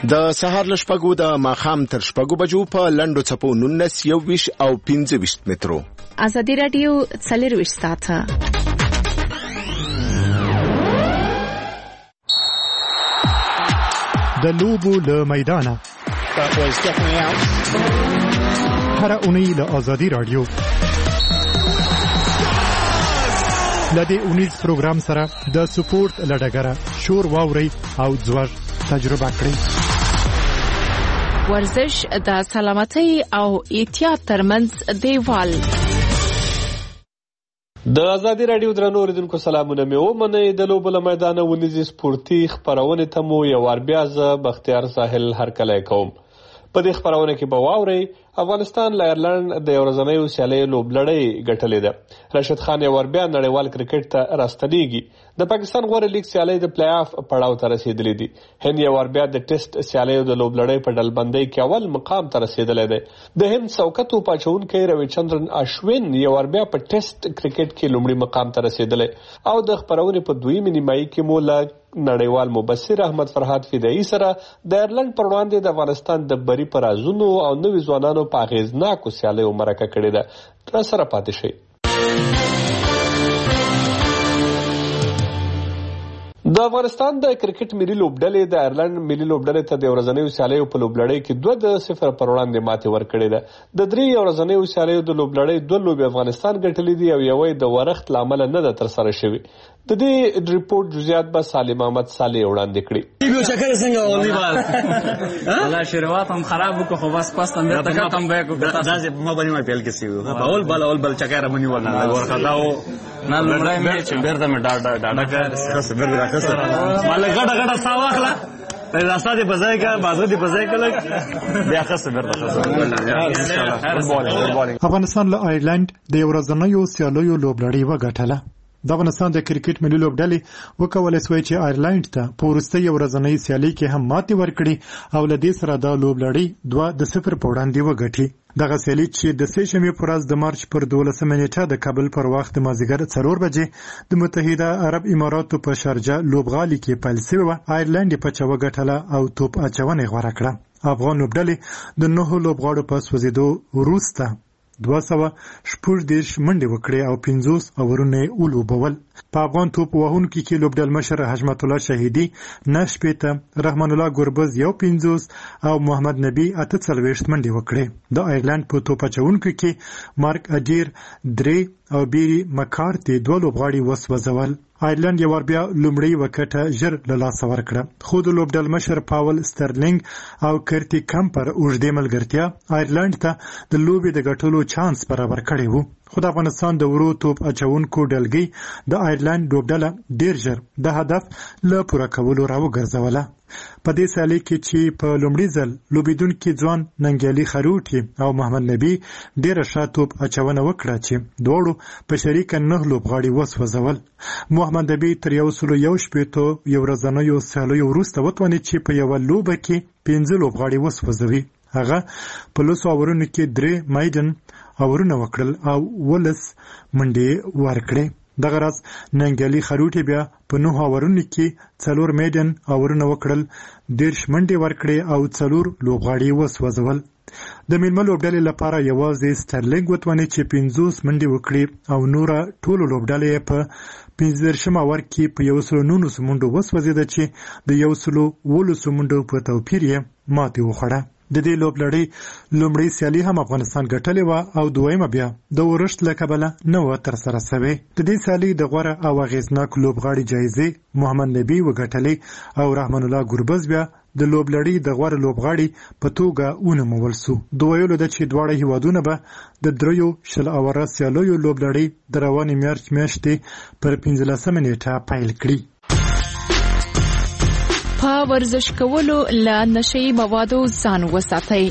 د سهار له شپږو د ماښام تر شپږو بجو په لنډو څپو 19 21 او 25 مترو. ازادي رادیو 24 ساعته. د لوبو له میدانه هر اونۍ له ازادي رادیو لدې اونیز پروګرام سره د سپورت لډګره شور واوري او ځوړ تجربه کړئ. ورزش د سلامتۍ او احتیاط ترمنځ دیوال. د ازادي رادیو درنو اوریدونکو سلامونه مې ومنئ. د لوبو له میدانه ونیزي سپورتي خپرونې ته مو یو وار بیا زه بختیار ساحل هرکلی کوم. په دې خپرونه کې به واورئ افغانستان له ایرلند د یو ورځنیو سیالیو لوبلړۍ ګټلې ده. راشد خان یو ور بیا نړیوال کرکټ ته راستنیږي. د پاکستان غوره لیګ سیالۍ د پلی آف پړاو ته رسیدلې دي. هند یو ور بیا د ټیسټ سیالیو د لوبلړۍ په ډلبندۍ کې اول مقام ته رسیدلی دی. د هند څوکه توپ اچوونکی رویچندرن اشوین یو ور بیا په ټیسټ کرکټ کې لومړي مقام ته رسیدلی او د خپرونې په دویمې نیمایي کې مو له نړیوال مبصر احمد فرهاد فدایي سره د ایرلند پر وړاندې د افغانستان د بري په رازونو او نوي ځوانانو په اغیزناکو سیالیو مرکه کړې ده. را سره پاتې شئ. د افغانستان د کرکټ ملي لوبډلې د ایرلند ملي لوبډلې ته د ورځنیو سیالیو په لوبلړۍ کې 2-0 پر وړاندې ماتې ورکړې ده. د 3 ورځنیو سیالیو د لوبلړۍ 2 لوبې افغانستان ګټلې دي او یوې د ورښت له امله نه ده ترسره شوې. د دې ریپورت جزئیات به سالم احمد صالح وړاندې کړي. یو چکر څنګه ولې بال الله شروعات هم خراب وکړو خو بس پس تم ته ختم به کو داسې ما باندې ما پیل کې سی اول بل چکر باندې ورنه ورخداو نه لړای مې چې بیرته مې ډاډا کس بیرته راکس مال غډه ساواخلا راستا دی بځای کا بازو دی بځای کله بیا خاصه بیرته افغانستان له ایرلند د ورځنیو سیالیو لوبلړۍ وګټله. د افغانستان د کرکټ ملي لوبډلې وکولای شوې چې ایرلند ته په وروستۍ ورځنۍ سیالۍ کې هم ماتې ورکړي او له دې سره د لوبلړۍ 2-0 په وړاندې وګټي. دغه سیالي چې د سې شنبې په ورځ د مارچ پر 12 نیټه د کابل پر وخت د مازدیګر 4 بجې د متحده عرب اماراتو په شارجه لوبغالي کې پیل شوې وه. ایرلند په چوه ګټله او توپ اچونه غوره کړه. افغان لوبډلې د 9 لوبغاړو په سوځېدو وروسته 240 منډې وکړې او 50 اورونه ولوبول. په افغان توپ وهونکو کې لوبډل مشر حشمت الله شهیدی 9 رحمان الله ګربز 51 او محمد نبی 48 منډې وکړې. د ایرلند په توپ اچونکو کې مارک اډیر 3 او بیری مکارتی 2 لوبغاړي وسوځول. ایرلند یو ور بیا لومړی وکټه ژر له لاسه ورکړه خو د لوبډل مشر پاول سترلینګ او کرتی کمپر اوږدې ملګرتیا ایرلند ته د لوبې د ګټلو چانس برابر کړی وو. خو د افغانستان د ورو توپ اچونکو ډلګۍ د ایرلند لوبډله ډیر ژر د هدف له پوره کولو راوګرځوله. په دې سیالۍ کې چې په لومړي ځل لوبیدونکي ځوان ننګیالي خروټي او محمد نبی ډیره ښه توپ اچونه وکړه چې دواړو په شریکه 9 لوبغاړي وسوځول. محمد نبی تر 111 یو ورځنیو سیالیو وروسته وتوانید چې په یوه لوبه کې 15 لوبغاړي وسوځوي. هغه په لسو اورونو کې 3 میدن اورونه وکړل او 12 منډې ورکړې. دغه راز ننګیالي خروټي بیا په 9 اورونو کې 4 میدن اورونه وکړل، 10 منډې ورکړې او 4 لوبغاړي وسوځول. د میلمه لوبډلې لپاره یوازې سترلینګ وتوانید چې 50 منډې وکړي او نوره ټولو لوبډلې په 15 اور کې په 119 منډو وسوځېده چې د 119 منډو په توپیر یې ماتې وخوړه. د دې لوبلړۍ لومړی سیالي هم افغانستان ګټلې وه او دویمه بیا د ورښت له کبله نه وه ترسره سوې. د دې سیالۍ د غوره او اغیزناک لوبغاړي جایزې محمد نبی وګټلې او رحمان الله ګربز بیا د لوبلړۍ د غوره لوبغاړي په توګه ونومول سو. د ویلو ده چې دواړه هیوادونه به د 3 اوره سیالیو لوبلړۍ د روانې مارچ میاشتې پر 15 نیټه پیل کړي. په ورزش کولو له نشئی موادو ځان وساتئ.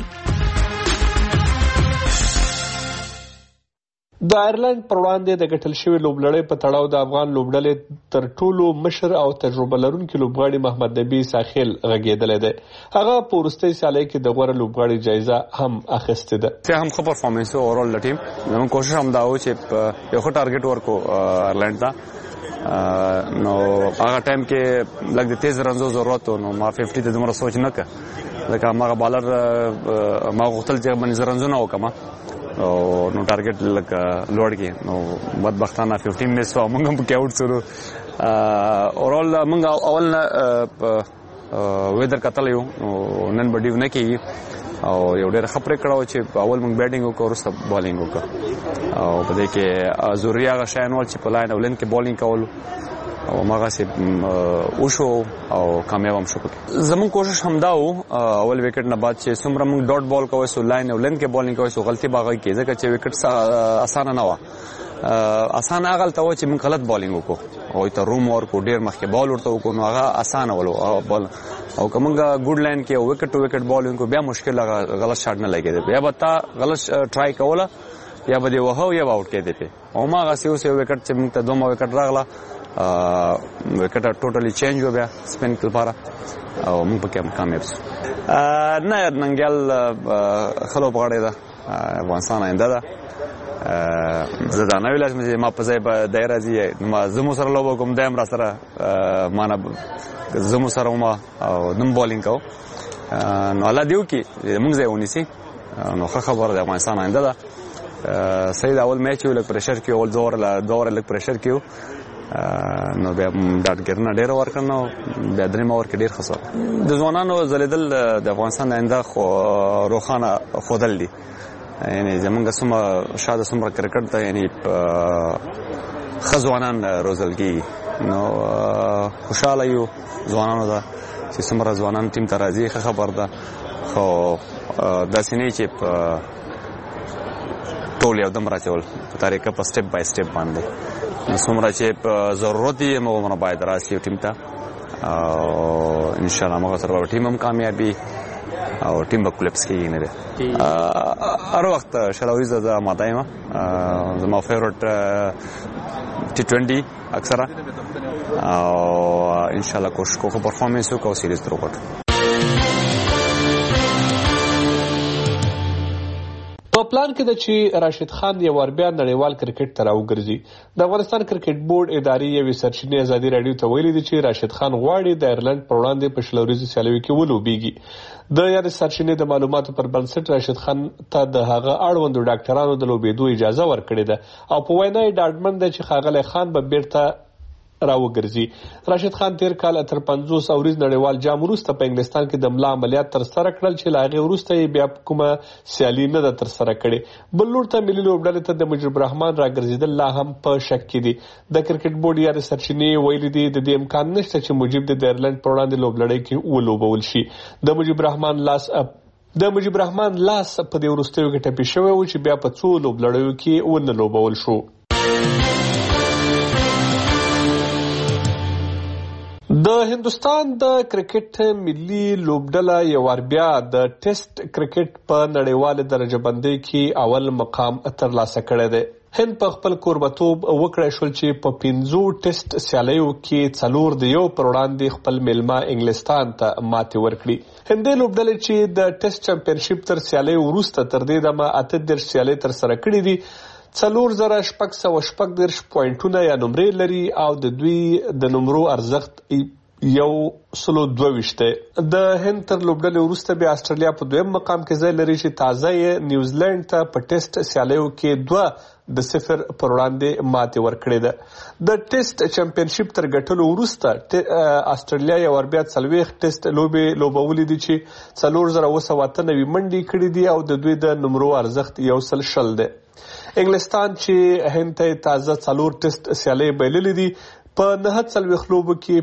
د ایرلند پر وړاندې د ګټل شوی لوبلړۍ په تړاو د افغان لوبډلې تر ټولو مشر او تجربه لرونکي لوبغاړي محمد نبی ساحل غږېدلی دی. هغه په وروستۍ سیالۍ کې د غوره لوبغاړي جایزه هم اخیستې ده. هم ښه پرفارمنس و اورال د ټیم. زموږ کوشش هم دا و چې یو ښه ټارګټ ورکړو ایرلند ته نو هغه ټایم کې لږ د تیز رنزو ضرورت و، نو ما 50 ته دومره سوچ نه کړ، ځکه هغه بالر ما غوښتل چې باندې رنزونه وکړم نو ټارګټ لږ لوړ کړي، نو بدبختانه 15 مس او موږ هم پکې آوټ شولو. اورال موږ اول ویدر کتل یو نن به ډیو نه کېږي او یو ډېر ښه پرېکړه وه چې اول موږ بیټینګ وکړو وروسته بالینګ وکړو او په دې کې ضروري هغه شیان ول چې په لاین او لین کې بالینګ کولو او هماغسې وشو او کامیاب هم شو. زموږ کوشش همدا و اول وکټ نه بعد چې څومره موږ ډاټ بال کوی سو لاین او لین کې بالینګ کوی سو غلطي به هغه کې ځکه چې وکټ اسانه نه وه، اسانه هغه هلته و چې موږ غلط بالینګ وکړو او ته روم ورکړو ډېر مخکې بال ورته وکړو نو هغه اسانه ولو بال او که موږ ګوډ لاین کې وکټ ټو وکټ بالینګ کو بیا مشکل هغه غلط شاټ نه لګېده، بیا به تا غلط ټرای کوله یا به دې وهو یا به آوټ کېدې پې او هماغسې اوس یو وکټ چې موږ ته دومره وکټ راغله وکټ ټوټلی چینج و بیا سپین لپاره او موږ پکې کامیاب شو. نه ننګیال ښه لوبغاړې ده، افغانستان آینده ده، زه دا نه ویلم چې ما په ځای به دی راځي، زه مو سره لوبه کوم دی هم را سره مانه زه مو سره وم او نم بالینګ کوم نو الله دې وکړي موږ ځای ونیسي نو ښه خبره ده، افغانستان آینده ده. صحیح ده اول میچ یو لږ پریشر کې اول دوه اوره لږ پریشر کې نو بیا ډاټګرنه ډېره ورکړه نو بیا درېیمه اوور کې ډېر ښه شو. د ځوانانو ځلېدل د افغانستان د آینده روښانه ښودل دي، یعنې زمونږ څومره شاته څومره کرکټ ته یعنې ښه ځوانان روزل کېږي نو خوشحاله یو ځوانانو ته چې څومره ځوانان ټیم ته راځي ښه خبر ده، خو داسې نه چې ټول یو دم راچول په طریقه په سټپ بای سټپ باندې نو څومره چې ضرورت یې هغومره باید راشي ټیم ته او انشاءالله هغه سره به ټیم هم کامیابي او ټیم به کولپس کېږي نه دی. هر وخت شراویزه زه ماته یم، زما فیورټ T20 اکثره او انشاءالله کوشش کوو ښه پرفارمنس وکړو او سیریز تر وګټو. په پلان کې ده چې راشد خان یو ور بیا نړیوال کرکټ ته راوګرځي. د افغانستان کرکټ بورډ ادارې یوې سرچینې ازادي راډیو ته ویلي دي چې راشد خان غواړي د ایرلند پر وړاندې په شلوريزو سیالیو کې ولوبېږي. د یادې سرچینې د معلوماتو پر بنسټ راشد خان ته د هغه اړوندو ډاکټرانو د لوبېدو اجازه ورکړې ده او په وینا یې ډاډمن ده چې ښاغلی خان به بیرته راوګرځي. راشد خان تیر کال تر 50 اوریز نړیوال جام وروسته په انګلستان کې د ملا عملیات ترسره کړل چې له هغې وروسته یې بیا کومه سیالي نه ده ترسره کړې. بل لور ته ملي لوبډلې ته د مجيب الرحمن راګرځېدل لا هم په شک کې دي. د کرکټ بورډ یادې سرچینې ویلي دي د دې امکان نشته چې مجيب د ایرلند پر وړاندې لوبلړۍ کې ولوبول شي. د مجيب الرحمن لاس په دې وروستیو کې ټپي شوی و چې بیا په څو لوبلړیو کې ونه لوبول شو. د هندوستان د کرکټ ملي لوبډله یو ور بیا د ټیسټ کرکټ په نړیواله درجه بندۍ کې اول مقام ترلاسه کړی دی. هند په خپل کوربتوب وکړی شول چې په 5 ټیسټ سیالیو کې 4 د یو پر وړاندې خپل میلمه انګلستان ته ماتې ورکړي. هندي لوبډلې چې د ټیسټ چمپینشپ تر سیالۍ وروسته تر دې دمه 38 سیالۍ ترسره کړې دي. 4660 پوینټونه یا نمرې لري او د دوی د نمرو ارزښت 122 دی. د هند تر لوبډلې وروسته بیا استرالیا په دویم مقام کې ځای لري چې تازه یې نیوزیلند ته په ټیسټ سیالیو کې 2-0 پر وړاندې ماتې ورکړې ده. د ټیسټ چمپینشپ تر ګټلو وروسته استرالیا یو ور بیا 40 ټیسټ لوبولې دي چې 4998 منډې کړې دي او د دوی د نمرو ارزښت 120 دی. انګلستان چې هند ته تازه 4 ټیسټ سیالۍ بایللې دي په 49 لوبو کې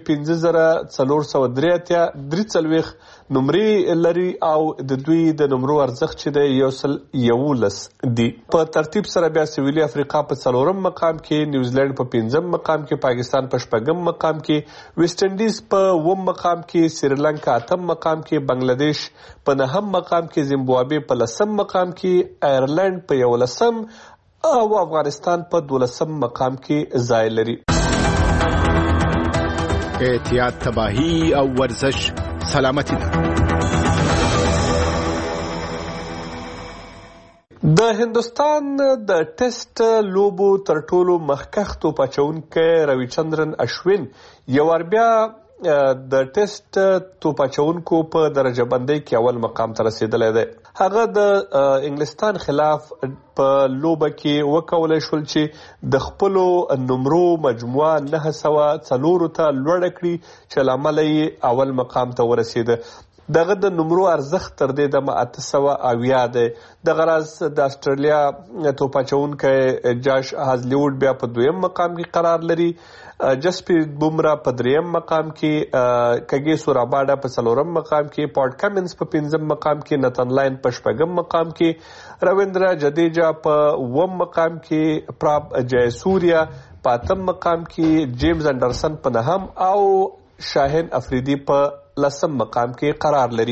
5443 نمرې لري او د دوی د نمرو ارزښت چې دی 111 دی. په ترتیب سره بیا سویلي افریقا په 4م مقام کې، نیوزیلند په 5م مقام کې، پاکستان په 4م مقام کې، ویسټ انډیز په 9م مقام کې، سریلانکا 8م مقام کې، بنگلاديش په 9م مقام کې، زیمبابوې په 10م مقام کې، آیرلند په 11م او افغانستان په 12م مقام کې ځای لري. احتیاط تباہی او ورزش سلامتی ده. د هندوستان د ټیسټ لوبو تر ټولو مخکښ توپ اچوونکی رویچندرن اشوین یو وار بیا د ټیسټ توپ اچوونکو په درجه بندۍ کې اول مقام ته رسیدلی دی. هغه د انګلستان خلاف په لوبه کې وکولای شول چې د خپلو نمرو مجموعه 904 ته لوړه کړي چې له امله یې اول مقام ته ورسېده. دغه د نمرو ارزښت تر دې دمه 880 دی. دغه راز د استرالیا توپ اچوونکی جاش هازلیوډ بیا په 2م مقام کې قرار لري. جسپریت بومرا په 3م مقام کې، کګیسو راباډا په 4م مقام کې، پاټ کمنز په 5م مقام کې، نتن لاین په 4م مقام کې، رویندرا جدیجا په 9م مقام کې، پراپ جای سوریا په 8م مقام کې، جیمز انډرسن په 9م او شاهین افریدی په 10م مقام کې قرار لري.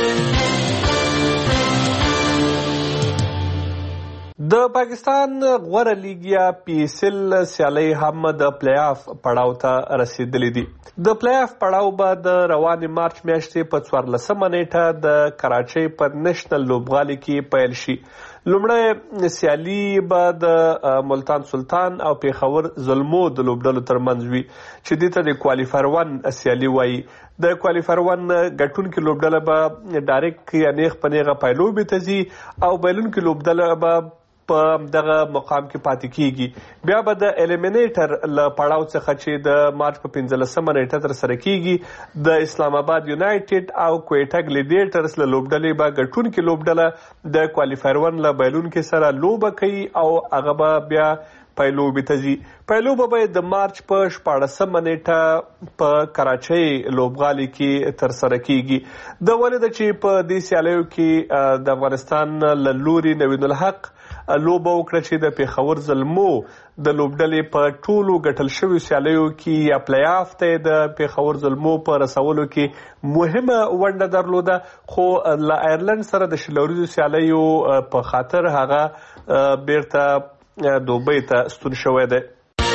د پاکستان غوره لیګ یا پی ایس ایل سیالۍ هم د پلی آف پړاو ته رسیدلې دي. د پلی آف پړاو به د روانې مارچ میاشتې په 14مه نیټه د کراچۍ په نېشنل لوبغالي کې پیل شي. لومړی سیالي به د ملتان سلطان او پیښور زلمو د لوبډلو ترمنځ وي چې دې ته د کوالیفایر 1 سیالي وایي. د کوالیفایر 1 ګټونکې لوبډله به ډایرکټ یا نیغ په نیغه پایلوبې ته ځي او بایلونکې لوبډله به په دغه مقام کې پاتې کیږي. بیا به د الیمینیټر له پړاو څخه چې د مارچ په 15مه نیټه تر سره کیږي د اسلام آباد یونایټډ او کویټا ګلیډیټرز له لوبډلې به ګټونکې لوبډله د کوالیفایر 1 له بایلونکې سره لوبه کوي او هغه به بیا پایلوبې ته ځي. پایلوبه به د مارچ په 14مه نیټه په کراچۍ لوبغالي کې تر سره کیږي. د ولې د چې په دې سیالیو کې د افغانستان له لوري نوین الحق لوبه وکړه چې د پیښور زلمو د لوبډلې په ټولو ګټل شویو سیالیو کې یا پلی آف ته د پیښور زلمو په رسولو کې مهمه ونډه درلوده، خو له آیرلند سره د شلوریزو سیالیو په خاطر هغه بیرته دوبۍ ته ستون شوی دی.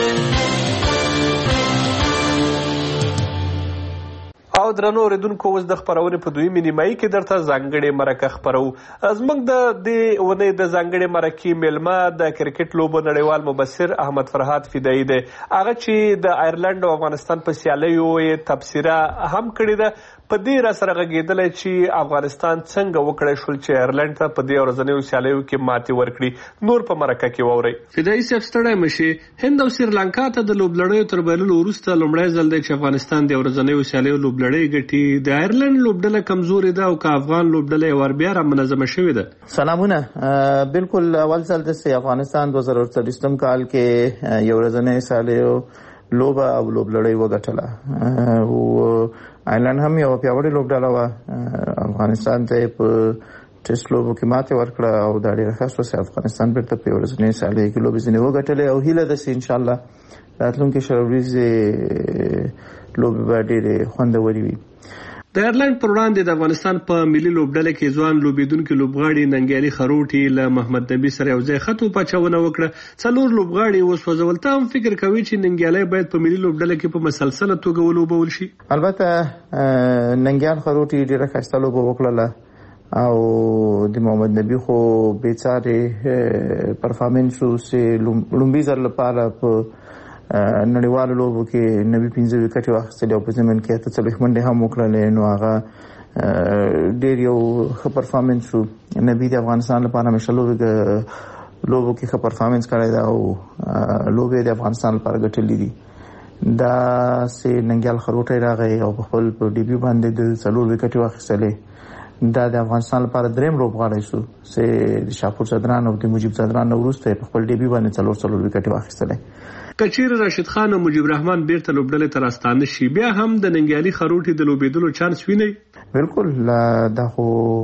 او درنو اوریدونکو، اوس د خپرونې په 2مې نیمایي کې درته ځانګړې مرکه خپرو. زموږ د دې ونې د ځانګړې مرکې میلمه د کرکټ لوبو نړیوال مبصر احمد فرهاد فدایي دی. هغه چې د آیرلند او افغانستان په سیالیو یې تبصره هم کړې ده. په دې را سره غږېدلی چې افغانستان څنګه وکړی شول چې آیرلند ته په دې ورځنیو سیالیو کې ماتې ورکړي. نور په مرکه کې واورئ. فدایي صاحب ستړی مشي. هند او سریلانکا ته د لوبلړیو تر بایللو وروسته لومړی ځل دی چې افغانستان د ورځنیو سیالیو لوبلړۍ ګټي. د آیرلند لوبډله کمزورې ده او که افغان لوبډله یې ور بیا را منظمه شوې ده. سلامونه. بالکل اول ځل دی چې افغانستان 2023 کال کې یو ورځنۍ سیالیو لوبه او لوبلړۍ وګټله او آیرلند هم یو پیاوړې لوبډله وه. افغانستان ته په ټیسټ لوبو کې ماتې ورکړه او دا ډېره ښه شوه چې افغانستان بیرته په ورځنۍ سیالیو کې لوبې ځینې وګټلې او هیله ده چې انشاءالله راتلونکي شل ورځې لوبې به ډېرې خوندورې وي. د آیرلند پر وړاندې د افغانستان په ملي لوبډله کې ځوان لوبېدونکي لوبغاړي ننګیالي خروټي له محمد نبي سره یو ځای ښه توپ اچونه وکړه. 4 لوبغاړي وسوځول. ته هم فکر کوي چې ننګیالي باید په ملي لوبډله کې په مسلسله توګه ولوبول شي؟ البته ننګیال خروټي ډېره ښایسته لوبه وکړله او د محمد نبي خو بېڅارې پرفارمنس و چې لومړي ځل لپاره په نړیوالو لوبو کې نبي 15 وکټې واخیستلې او په ضمن کې 40 منډې هم وکړلې. نو هغه ډېر یو ښه پرفارمنس و. نبي د افغانستان لپاره همیشه لوبو کې ښه پرفارمنس کړی ده او لوبې د افغانستان لپاره ګټلې دي. دا چې ننګیال خروټی راغی او په خپل په ډیبیو باندې د 4 وکټې واخیستلې، دا د افغانستان لپاره درېیم لوبغاړی شو چې د شاپور صدران او د مجیب صدران نه وروسته په خپل ډیبیو باندې 4 وکټې واخیستلې. که چیرې راشد خان او مجیب رحمان بیرته لوبډلې ته راستانه شي، بیا هم د ننګیالي خروټي د لوبېدلو چانس وینئ؟ بالکل. دا خو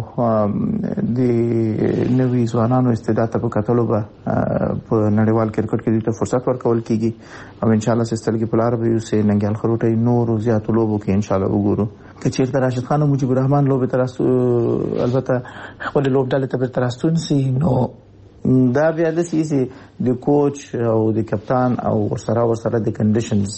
د نوي ځوانانو استعداد ته په کتلو به په نړیوال کرکټ کې دوی ته فرصت ورکول کیږي او انشاءالله چې سترګې په لاره به یو چې ننګیال خروټی نورو زیاتو لوبو کې انشاءالله وګورو. که چیرته راشد خان او مجیب رحمان لوبې ته البته خپلې لوبډلې ته بیرته راستون سي، نو دا بیا داسې چې د کوچ او د کپتان او ورسره د کنډیشنز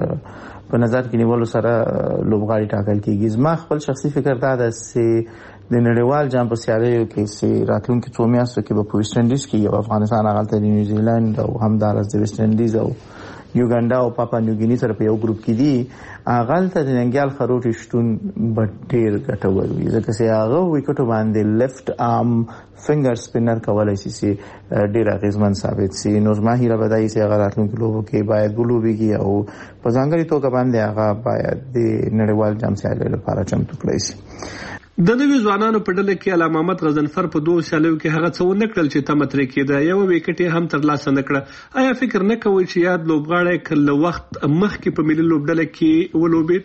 په نظر کې نیولو سره لوبغاړي ټاکل کېږي. زما خپل شخصي فکر دا ده چې د نړیوال جام په سیالیو کې سي راتلونکي 2 میاشتو کې په ویسټ انډیز کې یو افغانستان هغه ته نیوزیلند او همدارس د ویسټ انډیز او یوګاندا او پاپا نیوګینی سره په یو ګروپ کې دي هغه ته د ننګیال خروټي شتون ډېر ګټور وي ځکه چې هغه وکټو باندې لیفت ارم فنگر سپینر کولای شي ډېر اغیزمن ثابت شي نو ما هیله بدایي چې هغه راتلونکي لوبو کې باید ولوبيږي او په ځانګړي توګه باندې هغه باید د نړیوال جام سیالیو لپاره چمتو کړی شي د نوي ځوانانو په ډله کې علامه محمد غضنفر په 2 سیالیو کې هغه څه ونه کړل چې تمه ترې کېده یو وکټ هم ترلاسه نه کړه آیا فکر نه کوئ چې یاد لوبغاړی کله وخت مخکې په ملي لوبډله کې ولوبېد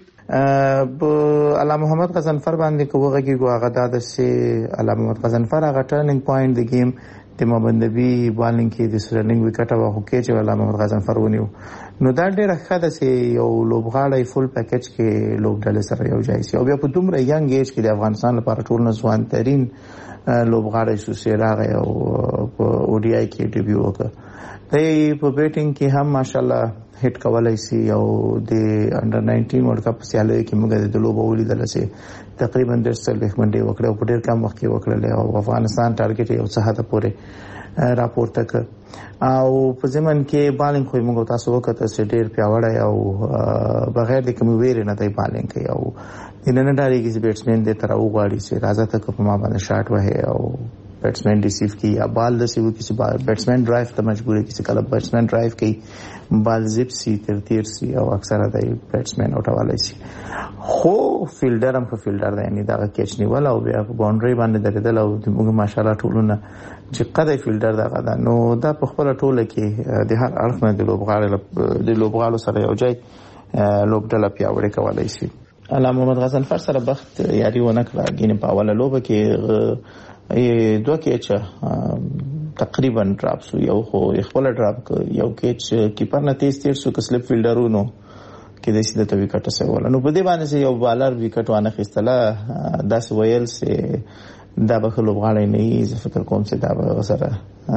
علامه محمد غضنفر باندې کوغه کې هغه د سي علامه محمد غضنفر هغه ټرنینګ پوینټ د گیم د محمد نبی بالینګ کې د سرنګ وکټ واخو کې چې علامه محمد غضنفر ونیو نو دا ډېر ښه ده چې یو لوبغاړی فل پیکج کې لوبډله سره یو ځای شي او بیا په دومره ینګ ایج کې د افغانستان لپاره ټول ځوان ترين لوبغاړی شو چې راغی او په او ډي آی کې ډیبیو وکړ په بیټینګ کې هم ماشاءالله هټ کولای شي او د انډر 19 ورلد کپ سیالیو کې موږ د لوبو ولیدل چې تقریبا 10 منټه وکړه او په ډېر کم وخت کې وکړل او افغانستان ټارګټ یو څه حد پورې راپورته کړ او په ځمن کې بالینګ خو موږ تاسو وکړه چې ډېر پیاوړی او بغیر د کوم ویری نه دی بالینګ کوي او د نن ډاري کې بیټسمن د تر او غاړي چې راځه ته په ما باندې شاټ وهه او بیټسمن ریسیو کی یا بال د سیو کسی بیټسمن ډرایو ته مجبور کسی کله بیټسمن ډرایو کوي بال زپ سی تیر سی او اکثره د بیټسمن اوټوالای شي خو فیلډر هم فیلډر دی یعنی دا کیچ نیول او بیا په باونډري باندې درېدل او موږ ماشاالله ټولونه چې قدای فیلډر دا غدا نو دا په خپل ټوله کې د هر اړخ نه د لوبغاړو سره یو ځای لوبډله پیاوړې کولای شي علامه محمد غضنفر سره بخت یاري ونه کړه ګینه په اوله لوبه کې 2 کیچ تقریبا ډراپ شو یو خو خپل ډراپ یو کیچ کیپر نه تیز سو کسلپ فیلډرونو کې د سیده وکټ سره نو په دې باندې یو بالر وکټ وانه خستله 10 ویل سه دا به لوبغاړی نه یې فکر کوم چې دا به سره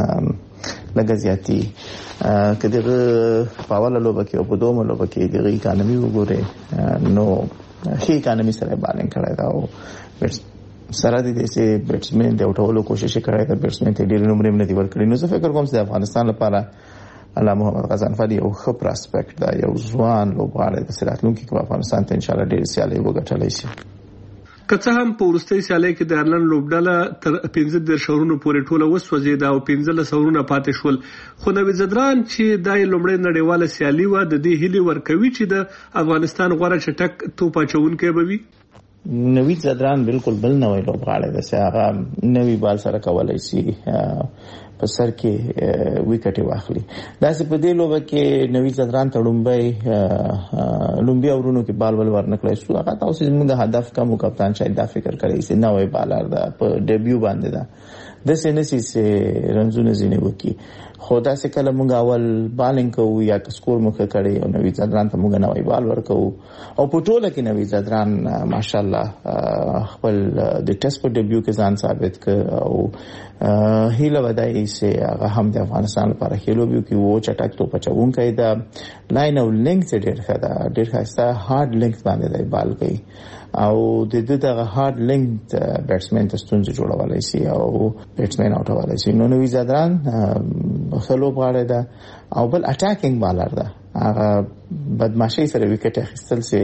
لږ زیاتی کله په اوله لوبه کې او په دومره لوبه کې د اکانومي وګوره نو هي اکانومي سره بالانس کړی دا او سره د دې بیټسمن د اوټولو کوشش کړی دا بیټسمن ته ډیر نمبر نه دی ورکړی نو زه فکر کوم چې د افغانستان لپاره علامه محمد غضنفر یو ښه پراسپیکټ دا یو ځوان لوبغاړی د راتلونکي کې په افغانستان ته ان شاء الله ډیر سیالي وګټلی شي که څه هم په وروستۍ سیالۍ کې د آیرلند لوبډله تر 15 شهرونو پورې ټوله وسوځېده او 15 شهرونه پاتې شول خو نوي زدران چې د لومړۍ نړیواله سیالي و د دې هلي ورکوي چې د افغانستان غوړه چټک توپ اچونکي به وي نوی زدران بالکل بل نوې لوبغاړی دی چې هغه نوی بال سره کولای شي په سر کې وکټ واخلي دا چې په دې لوبه کې نوی زدران ته لومبي اورونو کې بال ول ورنکړی شو هغه تاسو زموږ هدف کم کپتان شاید دا فکر کوي چې نوې بالر دا په ډیبیو باندې دا د سینسي سه رنزونه زینه وکي خدا سے کله موږ اول بالینګ کوو یا سکور مخه کړي او نوی زدران ته موږ نوې بال ورکو او په ټوله کې نوی زدران ماشاءالله خپل د ټیسټ په ډیبیو کې ځان ثابت کړ او هیله ودای سي هغه هم د افغانستان لپاره خلوبیو کې وو چټک تو پچون کوي دا لاین او لینک ډېر ښه دا ډېر ښه هارد لینک باندې دی بال کوي او د دې دغه هارد لینک بیټسمن ته ستونزې جوړولای شي او بیټسمن اوټولای شي نو نوی زدران خلوب غاړه ده او بل اٹیکینګ بالر ده هغه بدمعشي سره وکټ اخیستل سي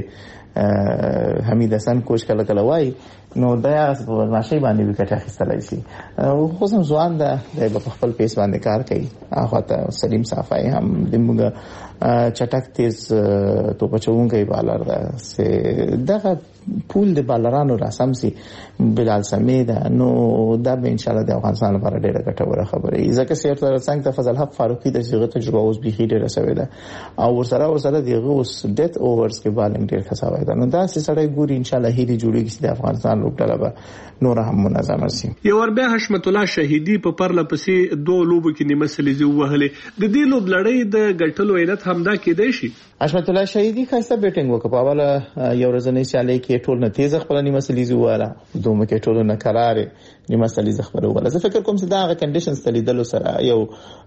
حمید حسن کوچ کله کله وای نو دا په بدمعشي باندې وکټ اخیستلای شي او خو سم ځوان ده د خپل پیس باندې کار کوي هغه ته سلیم صافای هم دموږ چټک تیز تو پچونګي بالر ده سه دغه پول د بالرانو راسم سي بلال سمید نو دا به ان شاء الله د افغانستان لپاره ډیره ګټوره خبره ای ځکه چې تر څنګه ته فضل حق فاروقي د صيغه تجربه اوس بيخي ډیره سوي ده او ورسره دغه اوس ډیت اوورز کې بالینګ ډیر خساوي ده نو دا چې سړی ګوري ان شاء الله هلي جوړیږي د افغانستان لوبډله به نور هم منظم شي یو ور بیا حشمت الله شهیدی په پرله پسې 2 لوبو کې نیمه سلیزي وهلې د دې لوب لړۍ د ګټلو علت همدا کېدای شي حشمت الله شهیدی خاصه بیټینګ وکړه په اوله یو ورځنۍ سیالۍ کې ټول نه تیز خپل نیمه سلیزي واله دومره کې ټول نه قرارې نیمه سلیزي خبره واله زه فکر کوم چې دا هغه کنډیشنز تلیدل سره یو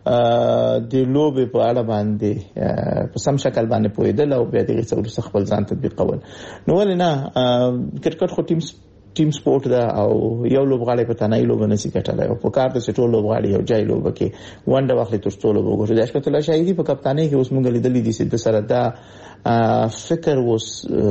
د لوب په اړه باندې په سم شکل باندې پویدل او بیا دغه څه خپل ځان تطبیق کول نو ولنه کرکټ خو ټیم سپورت دا او یو لوبغاړی په تنهایی لوب نه سي کټلای او په کار د ټول لوبغاړي یو ځای لوب کې ونډه واخلي تر څو لوب وګوري د اشرف الله شاهدي په کپتانۍ کې اوس موږ لیدلې دي چې د سره دا فکر وس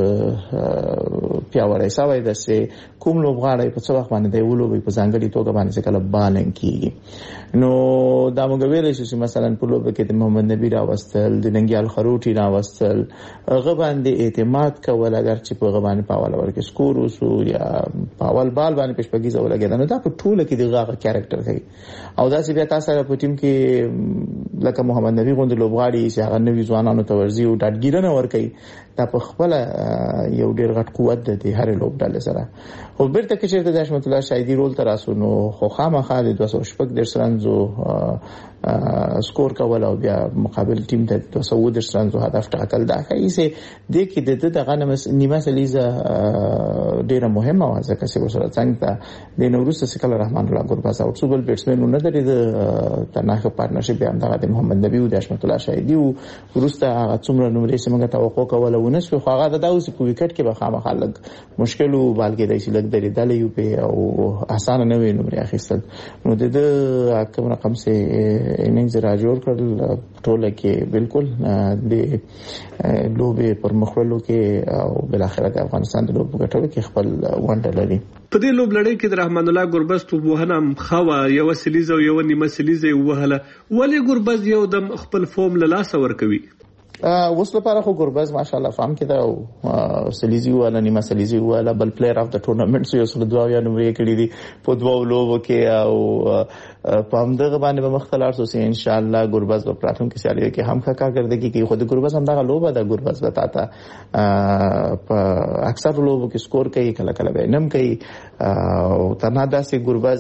پیاوړی سوی د سه کوم لوبغاړی په څو وخت باندې دی ولوبي په ځانګړي توګه باندې کله بالنګ کیږي نو دا موږ ویلې چې مثلا په لوب کې د محمد نبی راوستل د ننګیال خروټي راوستل هغه باندې اعتماد کول اگر چې په هغه باندې پاول ورکه سکور وسو یا پاول بال باندې پښپګیزه ولګیدل نو دا په ټوله کې دغه کریکټر کوي او دا چې بیا تاسو په ټیم کې لکه محمد نبی غوند لوبغاړي چې هغه نوی ځوانانو ته ورزي او ډاډګیرنه ورکوي دا په خپل یو ډیر غټ قوت دی هر لوبډاله سره خو بیرته کې چې د اشرف الله شاهدي رول تر اسو نو خو خامخا د 200 رنزو سکور کول او بیا مقابل ټیم ته 200 رنزو هدف ټاکل دا کوي چې د کې دغه نیمه سلیزه ډیره مهمه و ځکه چې وسره څنګه د نوروز سکل رحمان الله ګورباز او څوبل بیټسمن نه درې د تناخه پارتنرشپ هم د محمد نبی او د اشرف الله شاهدي او ورسته هغه څومره نمرې چې موږ توقع کوله ونس خو هغه د داوس په وکټ کې به خامخا لګ مشکل او بالګې د شي لګ درې دلې یو په او اسانه نه وي نمرې اخیستل نو د کوم رقم سه اننګز را جوړ کړل ټوله کې بالکل د لوبې پر مخولو کې او بل اخره د افغانستان د لوبو ګټلو کې خپل ونډه لري په دې لوبلړۍ کې د رحمان الله ګوربز توبوهنه خوا یو سلیزه او یو نیمه سلیزه وهله ولی ګوربز یو د خپل فورم له لاس ورکوي اوس لپاره خو ګوربز ماشاءالله فهم کې دا سلیزي ولا نیمه سلیزي ولا بل پلیئر اف د ټورنمنټ یو سره دوا یا نمرې کړې دي په دوه لوبو کې او په همدغه باندې به مختلف سوسي ان شاء الله ګوربز په پلاتفورم کې سیالي کې هم کارکردګي کوي خو د ګوربز هم دا لوبه د ګوربز وتاته په اکثر لوبو کې سکور کوي کله کله به نم کوي او تنها داسې ګوربز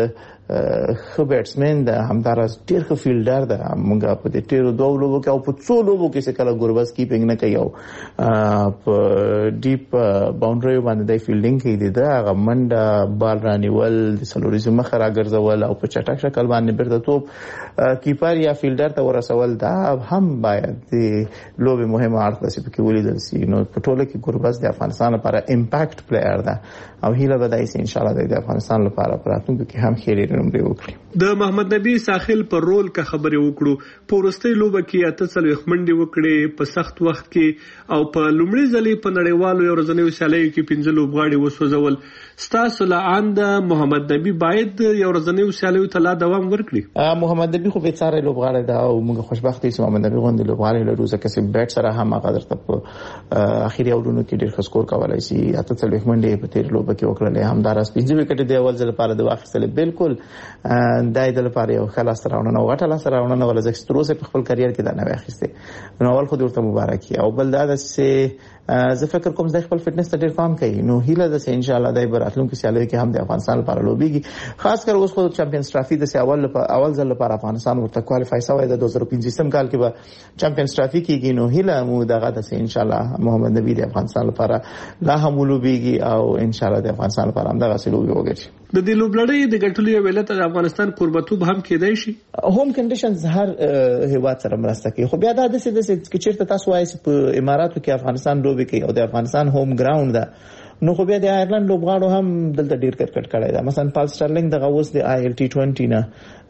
خو بیټسمن د همدارس ډیر ښه فیلډر ده موږ په دې ټیرو دوه لوبو کې او په څو لوبو کې څه کله ګوربز کیپینګ نه کوي او په ډیپ باونډري باندې د فیلډینګ کې دي هغه منډه بال رانیول د سلوریزم مخه راګرځول او په چټک شکل باندې بیرته توپ کیپر یا فیلډر ته ورسول دا هم باید د لوبې مهمه اړخ ده چې ولیدل شي نو په ټوله کې ګوربز د افغانستان لپاره امپاکټ پلیئر ده او هیله به دای سي ان شاء الله د افغانستان لپاره پراتونکو کې هم خېری د محمد نبی ساحل پر رول کا خبرې وکړو پورسته لوبه کې اته څلوي خمنډي وکړي په سخت وخت کې او په لومړي ځلې په نړیوالو یو ورځنی وسایلو کې 15 لوبغاړي وسوځول ستاسو لاند محمد نبی باید یو ورځنی وسایلو ته لا دوام ورکړي محمد نبی خو به څاره لوبغاړي دا او موږ خوشبختي چې محمد نبی غوندي لوبغاړي لرو ځکه چې بیټ سره هم هغه درته په اخیری اورونو کې ډېر ښه سکور کولای شي اته څلوي خمنډي په تیر لوبه کې وکړل هم دارس 15 وکټ دی اول ځل لپاره د واخیستل بالکل دای د لپاره یو خلاص راوړنه او غټه لاس راوړنه ول زکه ستروسه په خپل کرییر کې دا نه واخیسته نو اول خو ورته مبارکي او بل دا چې زه فکر کوم چې خپل فټنس ته ډیر پام کوي نو هیله ده چې ان شاء الله دای براتلون کې سیالي کې هم د افغانستان لپاره لوبيږي خاص کر اوس خو چمپیونز ټرافي د اول ځل لپاره افغانستان ورته کوالیفای شوی د 2015 کال کې به چمپیونز ټرافي کېږي نو هیله مو دغه ده چې ان شاء الله محمد نبی د افغانستان لپاره لا هم لوبيږي او ان شاء الله د افغانستان لپاره هم دغه سلوبي وګړي د دې لوبلړۍ د ګټلو ویلته د افغانستان قربتوب هم کېدای شي هوم کنډیشنز هر هیواد سره مرسته کوي خو بیا دا د څه چې چیرته تاسو وایي په اماراتو کې افغانستان لوبي کوي او د افغانستان هوم ګراوند ده نو خو بیا د آیرلند لوبغاړو هم دلته ډیر کرکټ کړی دا مثلا پال سټرلینګ دغه اوس د ILT20 نه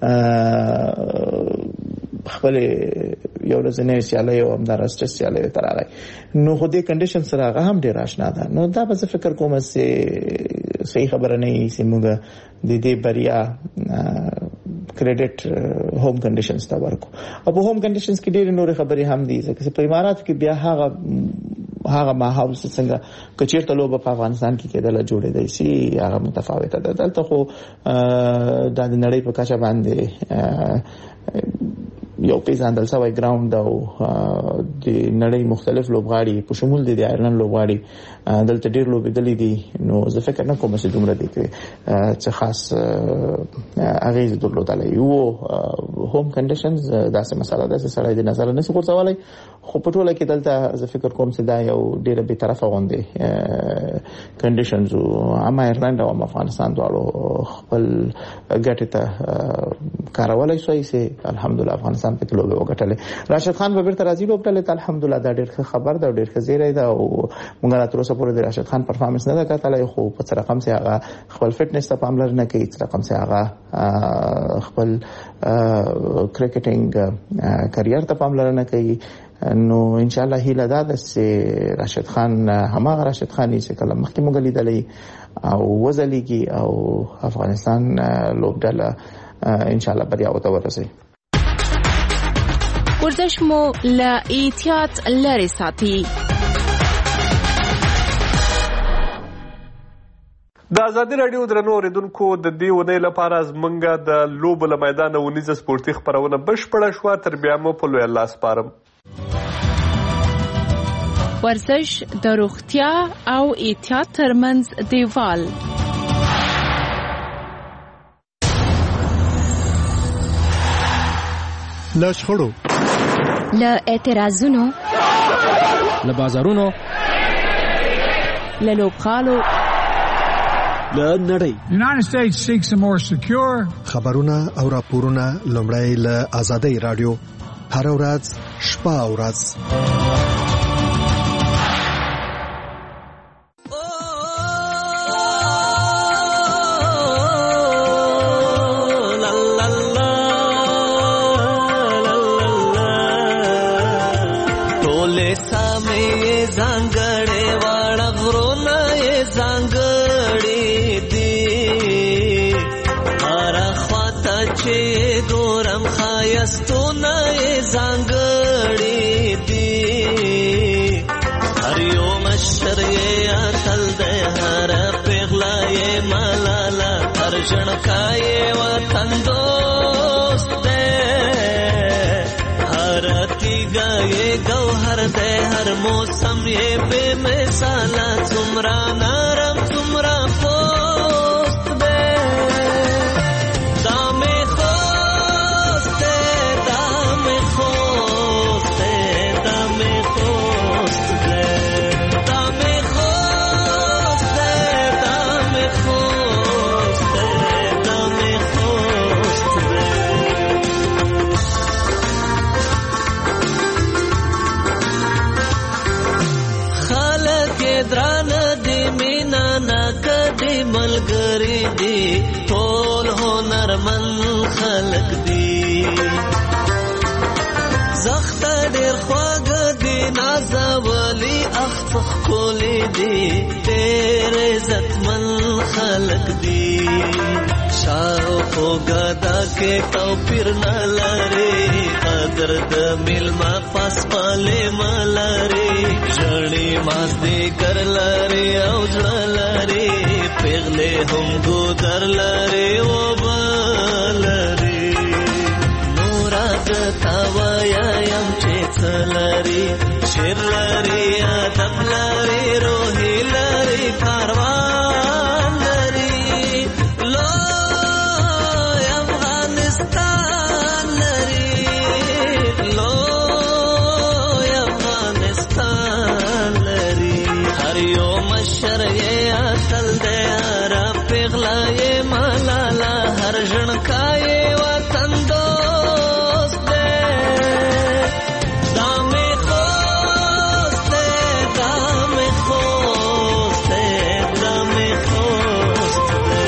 خپل یو لزنه سیاله او همدارسته سیاله تر راغی نو خو دې کنډیشن سره هغه هم ډیر آشنا ده نو دا به فکر کوم چې صحیح خبره نه یې سیمګه د دې بریا کریډټ هوم کنډیشنز ته ورکو او په هوم کنډیشنز کې ډېر نور خبرې هم دي ځکه په امارات کې بیا هغه ماحول څنګه کچیرته لوبه په افغانستان کې کېدل جوړې دی سي هغه متفاوته ده دلته خو د نړۍ په کچه باندې یو پیژندل شوی ګراوند او د نړۍ مختلف لوبغاړي په شمول د آیرلند لوبغاړي دلته ډیر لوبېدلې دي نو زه فکر نه کوم چې دومره دي چې خاص اغیز درلودلې یو هوم کنډیشنز داسې مسله ده چې سړی د نظر نه څرګندولای خو په ټوله کې دلته زه فکر کوم چې دا یو ډیره به طرفه غونډه کنډیشنز هم ایرلند او افغانستان دواړو خپل ګټه ته کارولای شوی سي. الحمدلله افغانستان په لوبه وګټلې. راشد خان به بیرته راځي لوبډلې ته. الحمدلله دا ډېر خبر ده، ډېر خزیره ده او موږ لا تر اوسه پورې د راشد خان پرفارمنس نه ده کتلای، خو په څه رقم سي هغه خپل فټنس ته پاملرنه کوي، څه رقم سي هغه خپل کرکټینګ کرییر ته پاملرنه کوي. نو ان شاء الله هیله ده چې راشد خان هماغه راشد خان چې کله مخکې موږ لیدلې او وزلیږي او افغانستان لوبډله ان شاء الله بریا وته ورسي. ورزش مو له احتیاط لري ساتي. د ازادي راډیو درنو اوریدونکو د دې ونې لپاره زمونږ د لوبو له میدانه ونیزه سپورتي خپرونه بشپړه شوه. تر بیا مو په لوی الله سپارم. ورزش د روغتیا او احتیاط ترمنځ دیوال. له شخړو، له اعتراضونو، له بازارونو، له لوبغالو، له نړۍ. United States seeks a more secure. خبرونه او راپورونه لومړی له آزادۍ رادیو هر ورځ شپه او ورځ. झणकाए वतन दोस्त दे हर तीगा ये गौहर दे हर मौसम ये बेमिसाला तुमरा नरम तुमरा पोस्त दे दामे खोस्त दे दामे खोस्त दे दामे खोस्त दे दामे खोस्त दे दामे खोस्त मलगरी दी टोल हुनरमन खलक दी زخت ډېر خواږ دی نازولی اخفخ کولی دی ډېر عزتمن خلق دی شاو گدا کې توپیر نه لري قدر د ملما پاس پاله ملري ژړې ماس دې کر لري او ځړ لري پیغله هم ګودر لري او بلري نورا د تاویا يم چې څلري شیر لري ادب لري روحي لري کاروان لري لو افغانستان لري لو افغانستان لري هر یو مشر یې اصل دې را پیغلا یې مالالا هر ژړکای وطن دوست دې دامه خوست دې دامه خوست دې دامه خوست دې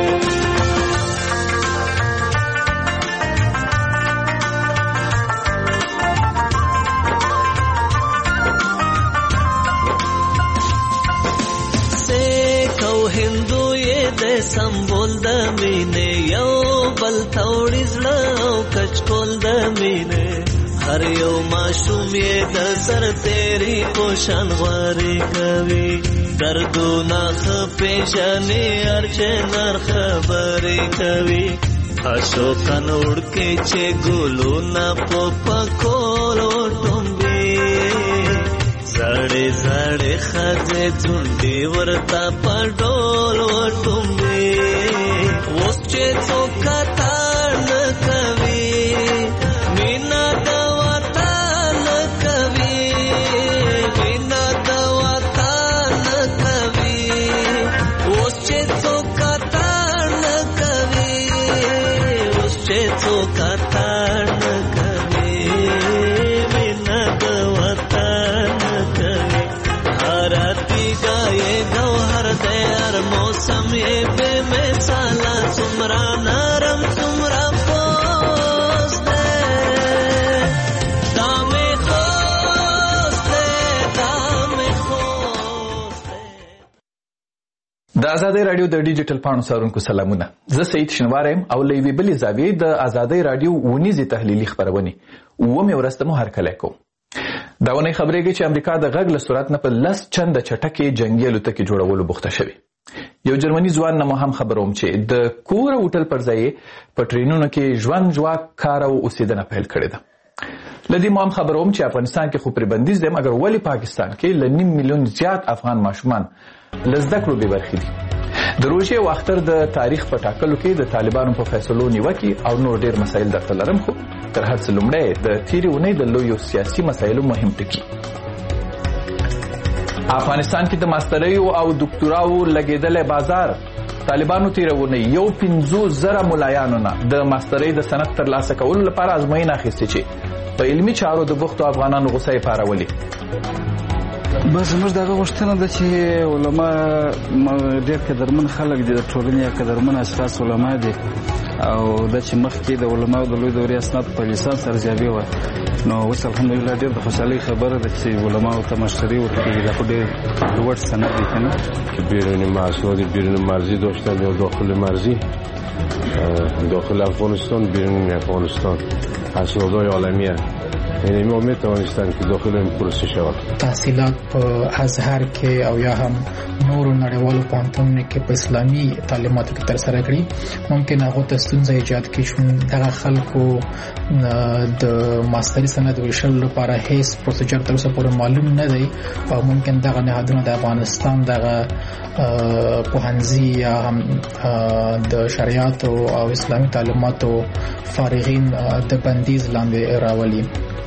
سیکو هندو یې د سمبول د مینې یو بل توړي زړه او کچکول د مینې هر یو ماشوم یې د سر تیری پوشان غواري کوي دردونه خپېژنې هر چې نر خبرې کوي اشوکان وړکې چې ګلونه په پکول وټومبي زړې زړې ښځې ځونډې ورته په ډول وټومبي اوس چې څوک کتار نه کوي مینا د وطن کوي مینا د وطن کوي کتان کوي مینا د وطن کوي هرتی گائے گوهر دے هر موسم یې بے مثال سمرا نرم سمرا پوست دے دامے خوست دے دامے خوست دے. د آزادۍ رادیو د ډیجیټل پاڼو څارونکو سلامونه. زه سعید شنوار یم او له یوې بلې زاویې د آزادۍ رادیو ونیزې تحلیلي خپرونې اوومې ورځ ته مو هرکلی کوم. دا ونې خبرېږي چې امریکا د غږ له سرعت نه په 10 چنده چټکې جنګي الوتکې جوړولو بوخته شوې. یو جرمني ځوان نه مو هم خبروم چې د کور او هوټل پر ځای په ټرینونو کې ژوند ژواک کار او اوسېدنه پیل کړې ده. له دې مو هم خبروم چې افغانستان کې خو پرې بندیز دی مګر ولې پاکستان کې له 9 میلیون زیات افغان ماشومان له زده کړو بې برخې دي. د روژې او اختر د تاریخ په ټاکلو کې د طالبانو په فیصلو نیوکې او نور ډېر مسایل درته لرم خو تر هر څه لومړی د تېرې اونۍ د لویو سیاسي مسایلو مهم ټکي. افغانستان کې د ماستریو او دکتوراو لګېدلی بازار. طالبانو تېره اونۍ 15,000 ملایانو نه د ماسترۍ د سند ترلاسه کولو لپاره ازموینه اخیستې چې په علمي چارو د بوختو افغانانو غوسه یې پارولې. بس زموږ دغه غوښتنه ده چې علما ډېر قدرمن خلک دي، د ټولنې قدرمن اشخاص علما دي او دا چې مخکې د علماو د لوی دورې اسناد په لیسانس ارزیابي وه نو اوس الحمدلله ډېر د خوشحالۍ خبره ده چې علماو ته مشتری ورکوي. دا خو ډېر لوړ سند دی که نه. بیرون مسئولات بیرون مرزی داشتن یا داخل مرزی، داخل افغانستان بیرون افغانستان اسنادهای عالمیه، یعنی ما میتوانستن که داخل این پروسه شود. تحصیلات په ازهر کې او یا هم نورو نړیوالو پوهنتونونو کې په اسلامي تعلیماتو کې ترسره کړي ممکن هغو ته ستونزه ایجاد کړي چې دغه خلکو د ماستري سند ویشلو لپاره هیڅ پروسیجر تر اوسه پورې معلوم نه دی او ممکن دغه نهادونه د افغانستان دغه پوهنځي یا هم د شریعتو او اسلامي تعلیماتو فارغین د بندیز لاندې راولي.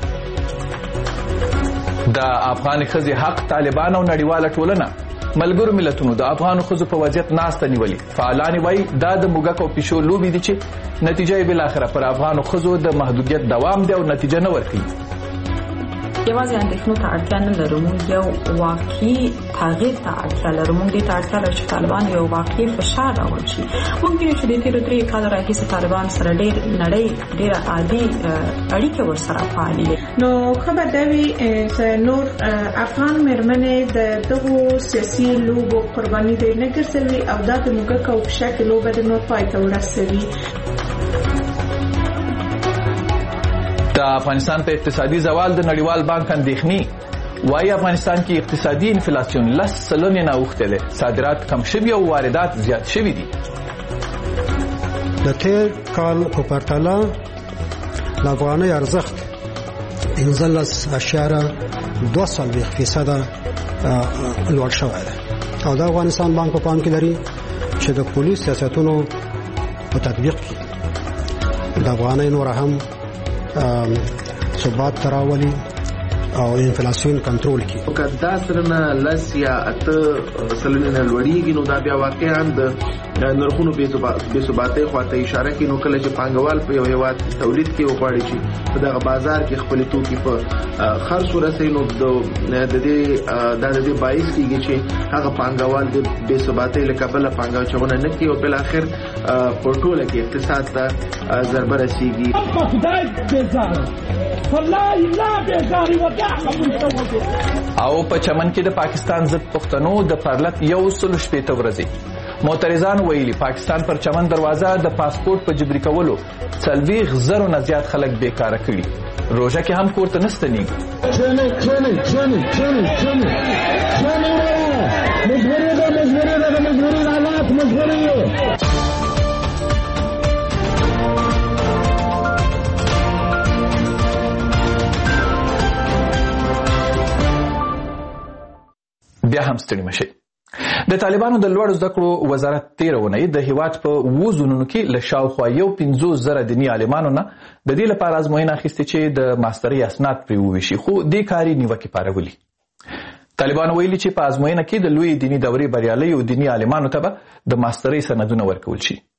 د افغان ښځې حق طالبان او نړیواله ټولنه ملګرو ملتونو د افغان ښځو په وضعیت ناسته نیولي. فعالان وایي دا د موږک او پیشو لوبې دي چې نتیجه یې بالاخره پر افغانو ښځو د محدودیت دوام دی او نتیجه نه ورکوي. یوازې اندېښنو ته اړتیا نه لرو، موږ یو واقعي تغییر ته اړتیا لرو. موږ دې ته اړتیا لرو چې طالبان یو واقعي فشار راوړي شي. ممکن چې د تېرو 3 کالو راهیسې طالبان سره نړۍ ډېره عادي اړیکې ورسره فعالې دي. نو ښه به دا وي چې نور افغان مېرمنې د دغو سیاسي لوبو قرباني دې نه ګرځوي او دا د موږک او پشکې لوبه د نور پای ته ورسوي. د افغانستان په اقتصادي زوال د نړیوال بانک اندېښنې وايي افغانستان کې اقتصادي انفلاسیون 10 سلنې نه اوښتی دی، صادرات کم شوي او واردات زیات شوي دي. د تیر کال په پرتله د افغانۍ ارزښت 15.2% لوړ شوی دی او د افغانستان بانک په پام کې لري چې د پولیس سیاستونو په تطبیق کې د افغانۍ نور هم ثبات تراولي او انفلاسیون کنټرول کی. که دا سره نه لس یا 8 سلنې نه لوړیږي نو دا بیا واقعا د نرخونو بې ثباتۍ خواته اشاره کوي. نو کله چې پانګوال په یو هېواد تولید کې وغواړي چې په دغه بازار کې خپلې توکي په خرڅ ورسوي نو د دې باعث کېږي چې هغه پانګوال د بې ثباتۍ له کبله پانګه اچونه نه کوي او بالاخر په ټوله کې اقتصاد ته ضربه رسېږي. او په چمن کې د پاکستان ضد پښتنو د پرلط 160 ورځې معترضان ویلي پاکستان پر چمن دروازه د پاسپورت په جبري کولو 40,000 نه زیات خلک بیکاره کړي. روژه کې هم کور ته نه ستنېږي. بیا هم ستړي مشئ. د طالبانو د لوړو زده کړو وزارت 13 اونۍ د هیواد په 2 زونونو کې له شاوخوا 15,000 دیني عالمانو نه د دې لپاره ازموینه اخیستې چې د ماسترۍ اسناد پرې وویشي خو دې کاري نیوکې پارولي. طالبانو ویلي چې په ازموینه کې د لوی دیني دورې بریالیو دیني عالمانو ته به د ماسترۍ سندونه ورکول شي.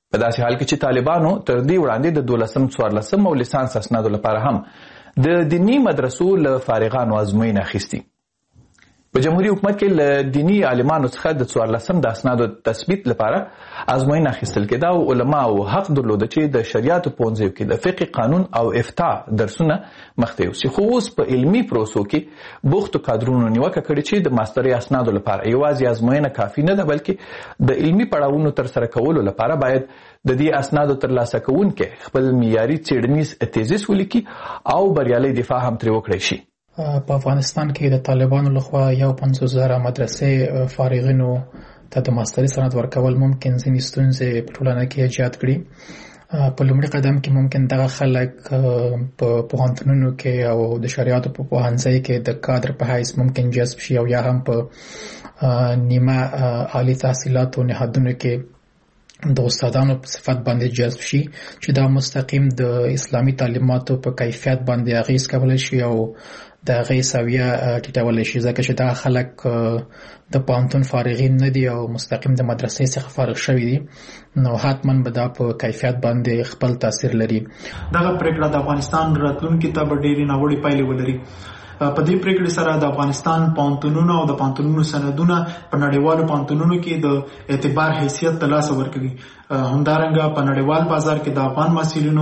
په داسې حال کې چې طالبانو تر دې وړاندې د 12 او لیسانس اسنادو لپاره هم د دینی مدرسو له فارغانو ازموینه اخیستي. په جمهوریت حکومت کې له دینی عالمانو څخه د 14 د اسنادو تثبیت لپاره ازموینه اخیستل کېده او علماو حق درلوده چې د شریعت پوهنځیو کې د فقه، قانون او افتاء درسونه مخته یوسي. خو اوس په علمي پروسو کې بوختو کادرونو نیوکه کړې چې د ماسترۍ اسنادو لپاره یوازې ازموینه کافي نه ده، بلکې د علمي پړاوونو ترسره کولو لپاره باید د دې اسنادو ترلاسه کوونکي خپل معیاري څېړنیز تیزیس ولیکي او بریالي دفاع هم ترې وکړی شي. په افغانستان کې د طالبانو لخوا 50,000 مدرسې فارغینو ته د ماسترۍ سند ورکول ممکن ځینې ستونزې په ټولنه کې ایجاد کړي. په لومړي قدم کې ممکن دغه خلک په پوهنتونونو کې او د شریعت په پوهنځي کې د کادر په حیث ممکن جذب شي او یا هم په نیمه عالی تحصیلاتو نهادونو کې د استادانو په صفت باندې جذب شي چې دا مستقیم د اسلامي تعلیماتو په کیفیت باندې اغیز کولی شي او د هغې سویه ټیټولی شي، ځکه چې دا خلک د پوهنتون فارغین نه دي او مستقیم د مدرسې څخه فارغ شوي دي، نو حتما به دا په کیفیت باندې خپل تاثیر لري. دغه پریکړه د افغانستان راتلونکي ته به ډېرې ناوړې پایلې ولري. په دې پریکړې سره د افغانستان پوهنتونونو او د پوهنتونونو سندونه په نړیوالو پوهنتونونو کې د اعتبار حیثیت ترلاسه ورکوي. همدارنګه په نړیوال بازار کې د افغان محصلینو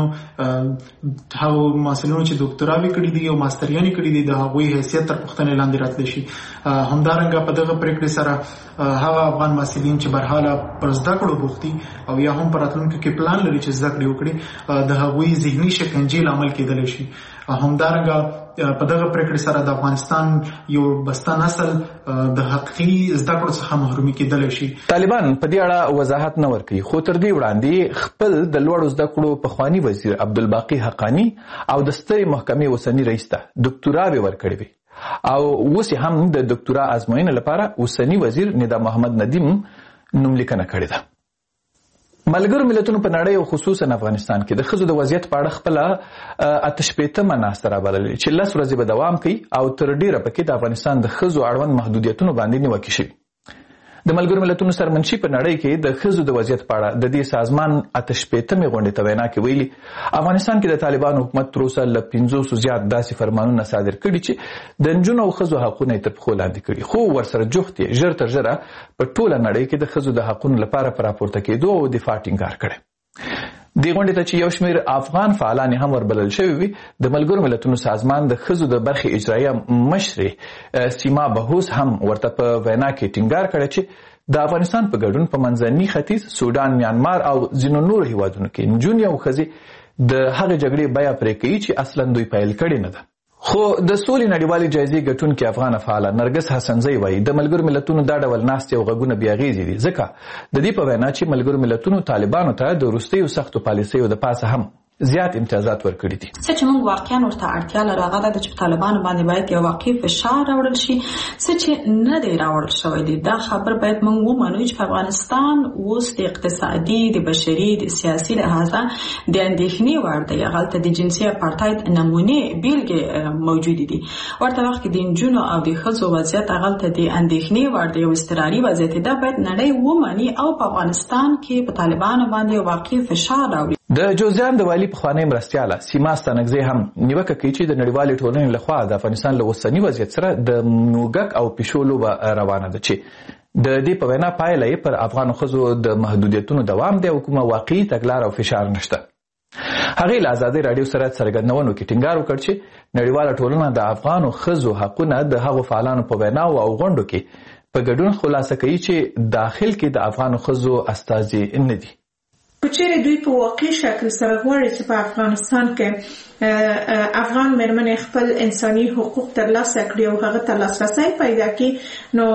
چې ډاکټراوي کړي دي او ماستریانې کړي دي د هغوی حیثیت تر پوښتنې لاندې راتلی شي. همدارنګه په دغه پریکړې سره هغه افغان محصلین چې برحاله پر زده کړو بوختي او یا هم په راتلونکي کې پلان لري چې زده کړې وکړي د هغوی ذهني شکنجې لامل کېدلی شي. همدارنګه په دغه پریکړې سره د افغانستان یو بسته نسل د حقیقي زده کړو څخه محرومي کېدلی شي. طالبان په دې اړه وضاحت نه ورکوي، خو تر دې وړاندې خپل د لوړو زده کړو پخواني وزیر عبدالباقي حقانی او د سترې محکمې اوسني رئیس ته ډاکټراوې ورکړې وي او اوس هم د ډاکټرا ازموینې لپاره اوسني وزیر ندا محمد ندیم نوملیکنه کړې ده. ملګرو ملتونو په نړۍ او خصوصا افغانستان کې د ښځو د وضعیت په اړه خپله 88مه ناسته رابللې چې 10 ورځې به دوام کوي او تر ډیره پکې د افغانستان د ښځو اړوند محدودیتونو باندې نیوکې شوي. د ملګرو ملتونو سرمنشي په نړۍ کې د ښځو د وضعیت په اړه د دې سازمان 88مې غونډې ته وینا کې ویلي افغانستان کې د طالبانو حکومت تر اوسه له 500 زیات داسې فرمانونه صادر کړي چې د نجونو او ښځو حقونه یې تر پښو لاندې کړي، خو ورسره جوخت یې ژر تر ژره په ټوله نړۍ کې د ښځو د حقونو لپاره په راپورته کېدو او دفاع ټینګار کړی. دې غونډې ته چې یو شمېر افغان فعالان هم وربلل شوي وي، د ملګرو ملتونو سازمان د ښځو د برخې اجرایه مشرې سیما بهوس هم ورته په وینا کې ټینګار کړی چې د افغانستان په ګډون په منځني ختیځ، سودان، میانمار او ځینو نورو هیوادونو کې نجونې او ښځې د هغې جګړې بیه پرې کوي چې اصلا دوی پیل کړې نه ده. خو د سولې نړیوالې جایزې ګټونکې افغانه فعاله نرګس حسنزی وایي د ملګرو ملتونو دا ډول ناستې او غږونه بې اغېزې دي، ځکه د دې په وینا چې ملګرو ملتونو طالبانو ته د وروستیو سختو پالیسیو د پاسه هم زیات امتیازات ورکړي دي. څه چې موږ واقعا ورته اړتیا لرو هغه ده چې طالبان باندې باید یو واقعي فشار راوړل شي، څه چې نه دی راوړل شوی دی. دا خبر باید موږ ومنو چې په افغانستان اوس د اقتصادي، د بشري، د سیاسي لحاظه د اندېښنې وړ دی. هلته د جنسي اپارټاید نمونې بیلګې موجودې دي. ورته وخت کې د نجونو او د ښځو وضعیت هلته د اندېښنې وړ دی، یو اضطراري وضعیت دی. دا باید نړۍ ومني او په افغانستان کې په طالبانو باندې یو واقعي فشار راوړي. د جوزجان د والي پخوانی مرستیاله سیما ستانکزی هم نیوکه کوي چې د نړیوالې ټولنې لخوا د افغانستان له اوسني وضعیت سره د موږک او پیشو لوبه روانه ده چې د دې په وینا پایله یې پر افغانو ښځو د محدودیتونو دوام دی او کومه واقعي تګلاره او فشار نشته. هغې له ازادۍ راډیو سره څرګندونو کې ټینګار وکړ چې نړیواله ټولنه د افغانو ښځو حقونه د هغو فعالانو په ویناو او غونډو کې په ګډون خلاصه کوي چې داخل کې د افغانو ښځو استازي نه دي. چیرې دوی په واقعي شکل سره غواړي چې په افغانستان کې افغان مېرمنې خپل انساني حقوق ترلاسه کړي او هغه ته لاسرسی پیدا کړي، نو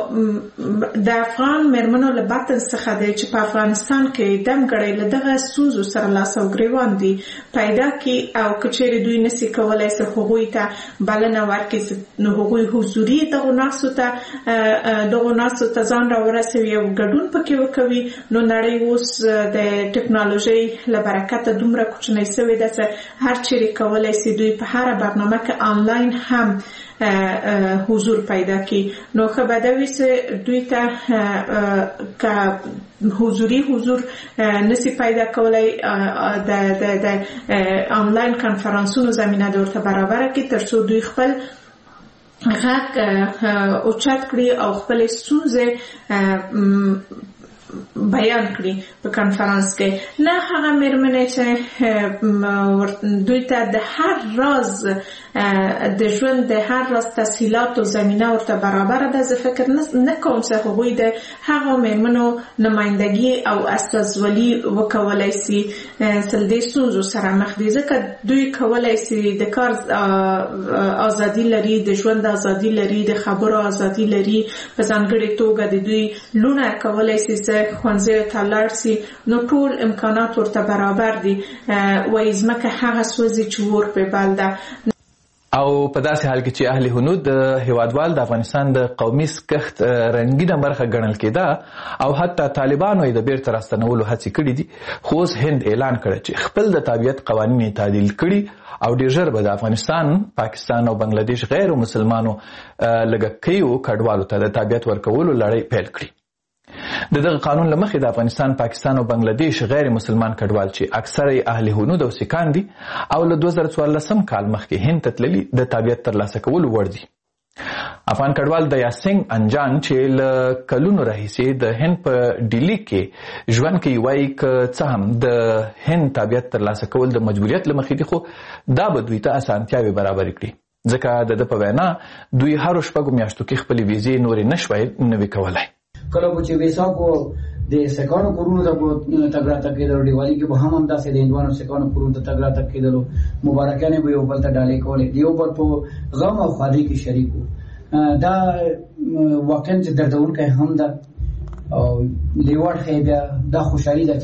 د افغان مېرمنو له باطن څخه دی چې په افغانستان کې دمګړی له دغه ستونزو سره لاس او ګریوان دي پیدا کړي او که چیرې دوی نسي کولی چې هغوی ته بلنه ورکړي نو هغوی حضوري دغو ناستو ته ځان راورسوي او ګډون پکې وکوي، نو نړۍ اوس د ټکنالوژي له برکته دومره کوچنۍ شوې ده چې هر چیرې کولی شي دوی په هر برنامه کې آنلاین هم حضور پیدا کی. نو ښه به دا وي چې دوی ته که حضور نسی پیدا کولی د آنلاین کنفرانسونو زمینه د ورته برابره کړي تر څو دوی خپل غږ اوچت کړي او خپلې ستونزې بیان کړي په کنفرانس کې. نه هغه مېرمنې چې دوی ته د هر راز د ژوند د هر راز تسهیلات او زمینه ورته برابره ده، زه فکر نه کوم چې هغوی د هغو مېرمنو نمایندګي او استازولي وکولی شي چې دې ستونزو سره مخ دي، ځکه دوی کولی شي د کار ازادي لري، د ژوند ازادي لري، د خبرو ازادي لري. په ځانګړې توګه د دوی لونه کولی شي ښوونځیو ته لاړ شي، نو ټول امکانات ورته برابر دي. وایي ځمکه هغه سوځي چې اور پرې بل ده. او په داسې حال کې چې اهل هنود د هیوادوال د افغانستان د قومي کښت رنګینه برخه ګڼل کېده او حتی طالبانو یې د بیرته راستنولو هڅې کړې دي، خو اوس هند اعلان کړی چې خپل د تابعیت قوانین یې تعدیل کړي او ډېر ژر به د افغانستان، پاکستان او بنگلادیش غیر مسلمانو لږکیو کډوالو ته د تابعیت ورکولو لړۍ پیل کړي. د دغه قانون له مخې د افغانستان، پاکستان او بنگلادیش غیر مسلمان کډوال چې اکثر اهل هنود او سیکان دي او له 2014 کال مخکې هند ته تللي د تابعیت ترلاسه کولو وړ دي. افغان کډوال د یاسنګ انجان چې له کلونو راهیسې د هند په ډیلي کې ژوند کوي وایي که څه هم د هند تابعیت ترلاسه کول د مجبوریت له مخې دي، خو دا به دوی ته اسانتیاوې برابرې کړي، ځکه د ده په وینا دوی هرو 6 میاشتو کې خپلې ویزې نورې نشوی نوي کولی. کله چې ویسا کو د سکانو کورونو د تګ راتګ کېدلو، دیوالي کې به هم همداسې د هندوانو سکانو کورونو ته تګ راتګ کېدلو، مبارکانې به یو بل ته ډالۍ کولې، د یو بل په غم او ښادۍ کې شریک وو. دا واقعا چې دردونکی هم ده او لیوړ ښیي بیا دا خوشحالي ده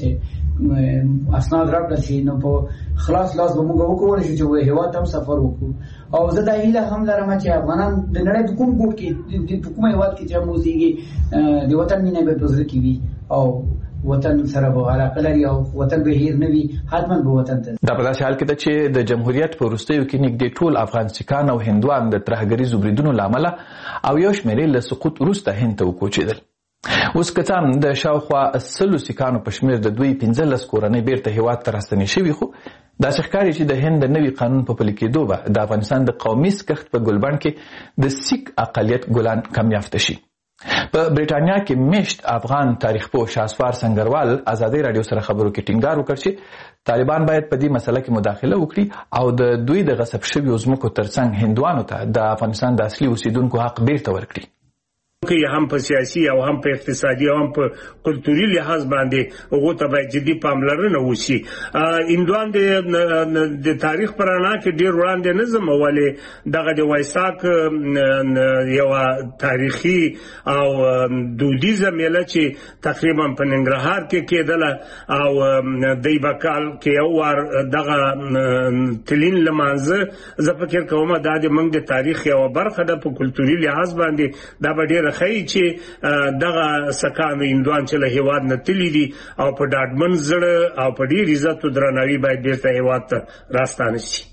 چې اسناد راکړل شي، نو په خلاص لاس به موږ وکولی شو چې هېواد ته هم سفر وکړو. او زه دا هیله هم لرم چې افغانان د نړۍ په کوم ګوټ کې په کوم هېواد کې چې هم اوسېږي د وطن مینه به په زړه کې وي او وطن سره به علاقه لري او وطن به هیر نه وي، حتما به وطن ته. دا په داسې حال کې ده چې د جمهوریت په وروستیو کې نږدې ټول افغان سیکان او هندوان د ترهګریزو بریدونو له امله او یو شمېرې له سقوط وروسته هند ته وکوچېدل. اوس که څه هم د شاوخوا 100 سیکانو په شمېر د دوی 15 کورنۍ بیرته هېواد ته راستنې شوي، خو داسې ښکاري چې د هند د نوي قانون په پلي کېدو به د افغانستان د قومي کښت په ګلبڼ کې د سیک اقلیت ګلان کم یافته شي. په بریټانیا کې میشت افغان تاریخ پوه شاسوار سنگروال ازادي رادیو سره خبرو کې ټینګار وکړ چې طالبان باید په دې مسله کې مداخله وکړي او د دوی د غصب شویو ځمکو ترڅنګ هندوانو ته د افغانستان د اصلي اوسیدونکو حق بیرته ورکړي. که هم په سیاسي او هم په اقتصادي او هم په کلتوري لحاظ باندې هغو ته باید جدي پاملرنه وشي. هندوان د تاریخ په رڼا کې ډېر وړاندې نه ځم، ولې دغه د وایساک یوه تاریخي او دودیزه میله چې تقریبا په ننګرهار کې کېدله او دی به کال کې یو وار دغه تلین لمانځه، زه فکر کوم دا د موږ د تاریخ یوه برخه ده. په کلتوري لحاظ باندې دا به ډېره ښایي چې دغه سکان هندوان چې له هېواد نه تللي دي او په ډاډمن زړه او په ډېر عزت او درناوي باید بېرته هېواد ته راستانه شي.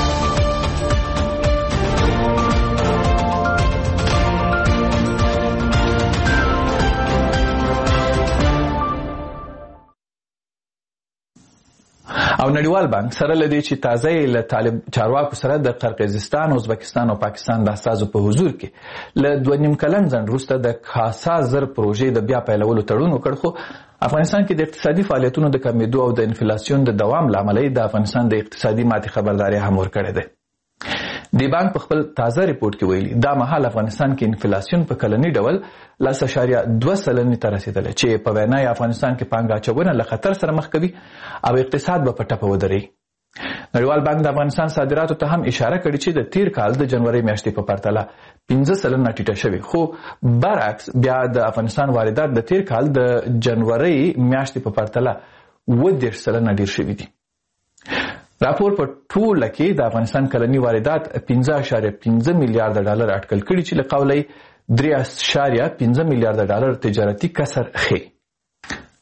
او نړیوال بانک سره لدی چې تازه له طالب چارواکو سره د قرقیزستان، ازبکستان او پاکستان د اساسو په حضور کې له 2.5 کلن ځنډ وروسته د کاسا زر پروژې د بیا پیلولو تړون وکړ، خو افغانستان کې د اقتصادي فعالیتونو د کمیدو او د انفلاسیون د دوام له امله د افغانستان د اقتصادي ماتې خبرداري هم ورکړې ده. دی بانک په خپل تازه ریپورت کې ویلي دا مهال افغانستان کې انفلاسیون په کلني ډول 0.2% ته رسیدلی چې په وینا یې افغانستان کې پانګه اچونه له خطر سره مخ کوي او اقتصاد به په ټپه ودرېږي. نړیوال بانک د افغانستان صادراتو ته هم اشاره کړې چې د تیر کال د جنوري میاشتې په پرتله 15% ټیټه شوې، خو برعکس بیا د افغانستان واردات د تیر کال د جنوري میاشتې په پرتله 10% ډیر شوي دي. راپور په ټوله کې د افغانستان کلني واردات 15.15 میلیارډ ډالر اټکل کړي چې له قوله 3.15 میلیارډ ډالر تجارتي کسر ښیي.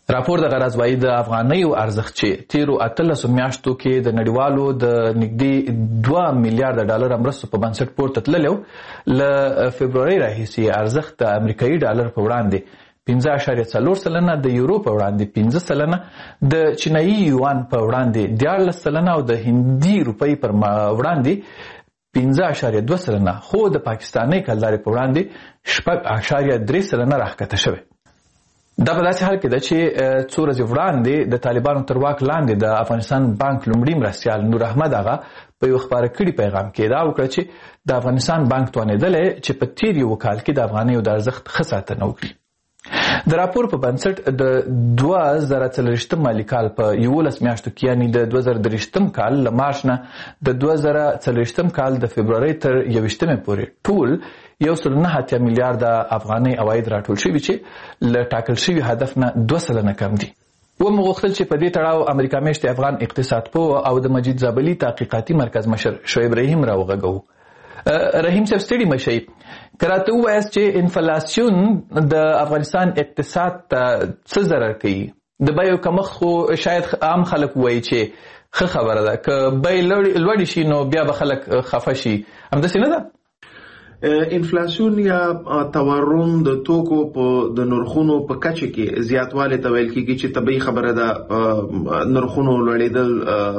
راپور د غرض وايي د افغانیو ارزښت چې تیرو 18 میاشتو کې د نړیوالو د نږدې 2 میلیارډ ډالر مرستو په بنسټ پورته تللی له فبروري راهیسې ارزښت د امریکایي ډالر په وړاندې 15.4%، د یورو په وړاندې 5%، د چینایي یوان په وړاندې 14% او د هندي روپۍ پر وړاندې 15.2%، خو د پاکستاني کلدارې په وړاندې 6.3% راښکته شوی. دا په داسې حال کې ده چې څو ورځې وړاندې د طالبانو تر واک لاندې د افغانستان بانک لومړي مرستیال نور احمد آغا په یو خپاره کړي پیغام کې دا وکړه چې د افغانستان بانک توانېدلی چې په تیر یو کال کې د افغانیو د ارزښت ښه ساتنه وکړي. د راپور په بنسټ د 2040 مالي کال په 11 میاشتو کې یعنی د 2023 کال له مارچ نه د 2040 کال د فبروري تر 21 پورې ټول 1.9 میلیارډ افغاني عواید راټول شوي چې له ټاکل شوي هدف نه 2% کم دي. ومو غوښتل چې په دې تړاو امریکا میشتې افغان اقتصاد پوه او د مجید زابلي تحقیقاتي مرکز مشر شعیب رحیم راوغږوو. رحیم صاحب ستړي مشئ، که راته ووایاست چې انفلاسیون د افغانستان اقتصاد ته څه ضرر کوي؟ د بیو کمښت خو شاید عام خلک وایي چې ښه خبره ده، که بیې لوړې شي نو بیا به خلک خفه شي، همداسې نه ده؟ انفلاسیون یا تورم د توکو په د نرخونو په کچه کې زیاتوالی ته ویل کېږي چې طبیعي خبره ده. نرخونو لوړېدل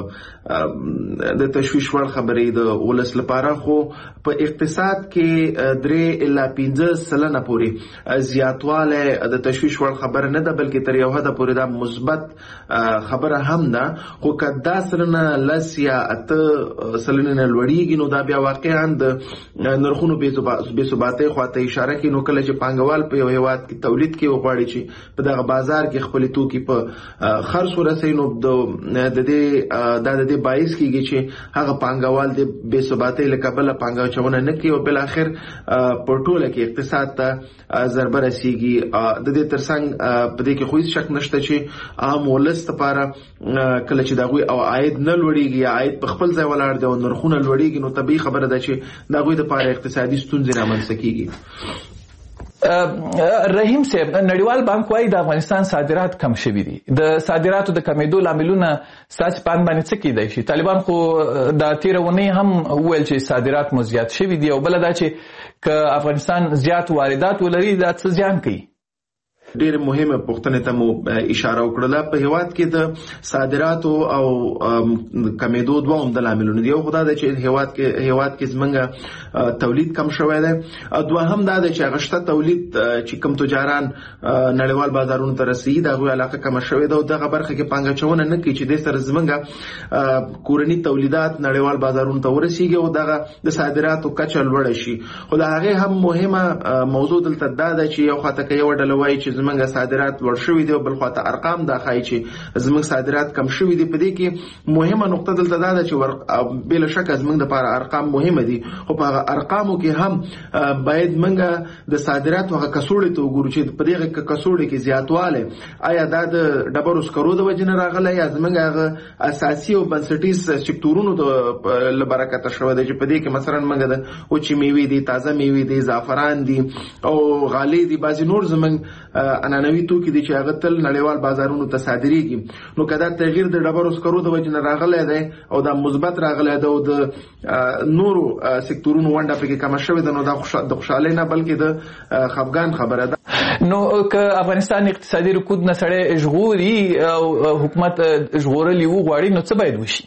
د تشویش وړ خبرې د ولس لپاره، خو په اقتصاد کې 3-5% پورې زیاتوالی د تشویش وړ خبره نه ده، بلکې تر یو حده پورې دا مثبت خبره هم ده. خو که 10% یا 8% لوړېږي نو دا بیا واقعا د نرخونو بې ثباتۍ خواته اشاره کوي. نو کله چې پانګوال په یو هیواد کې تولید کې وغواړي چې په دغه بازار کې خپلې توکي په خرڅ ورسوي، نو د دې باعث کېږي چې هغه پانګوال د بې ثباتۍ له کبله پانګه اچونه نه کوي او بالاخر په ټوله کې اقتصاد ته ضربه رسېږي. د دې ترڅنګ په دې کې خو هېڅ شک نشته چې عام ولس لپاره کله چې د هغوی عاید نه لوړېږي یا عاید په خپل ځای ولاړ دی او نرخونه لوړېږي، نو طبیعي خبره ده چې د هغوی لپاره اقتصادي ستونزې رامنځته کېږي. رحیم صاحب، نړیوال بانک وايي د افغانستان صادرات کم شوي دي. د صادراتو د کمیدو لاملونه ستاسې په اند باندې څه کیدای شي؟ طالبان خو د تېره اونۍ هم وویل چې صادرات مو زیات شوي دي، او بله دا چې که افغانستان زیات واردات ولري دا څه زیان کوي؟ ډېر مهمه پوښتنې ته مو اشاره وکړله. په هیواد کې د صادراتو او کمیدو دوه عمده لاملونه دي. یو خو دا ده چې هیواد کې زموږ تولید کم شوی دی، دوهم دا ده چې هغه شته تولید چې کوم تجاران نړیوال بازارونو ته رسېږي د هغوی علاقه کمه شوې ده او دغه برخه کې پانګه اچونه نه کوي چې دې سره زموږ کورني تولیدات نړیوال بازارونو ته ورسېږي او دغه د صادراتو کچه لوړه شي. خو د هغې هم مهمه موضوع دلته دا ده چې یو خواته که یوه ډله وایي چې زمونږ صادرات لوړ شوي دي او بل خواته ارقام دا ښایي چې زمونږ صادرات کم شوي دي. په دې کې مهمه نقطه دلته دا ده چې بلا شکه زمونږ دپاره ارقام مهمه دي، خو په هغه ارقامو کې هم باید موږ د صادراتو هغه کڅوړې ته وګورو چې په دغه کڅوړې کې زیاتوالی آیا دا د ډبرو سکرو د وجې نه راغلی یا زمونږ هغه اساسي او بنسټیز سکتورونو له برکته شوی دی چې په دې کې مثلا موږ د وچې میوې دي، تازه میوې دي، زعفران دي او غالۍ دي، بعضې نور زمونږ عنعنوي توکي دي چې هغه تل نړیوال بازارونو ته صادریږي. نو که دا تغییر د ډبرو سکرو د وجې نه راغلی دی او دا مثبت راغلی دی او د نورو سکتورونو ونډه پکې کمه شوې ده، نو دا د خوشحالۍ نه بلکې د خفګان خبره ده. نو که افغانستان اقتصادي رکود نه سړی ژغوري او حکومت ژغورل یې وغواړي نو څه باید وشي؟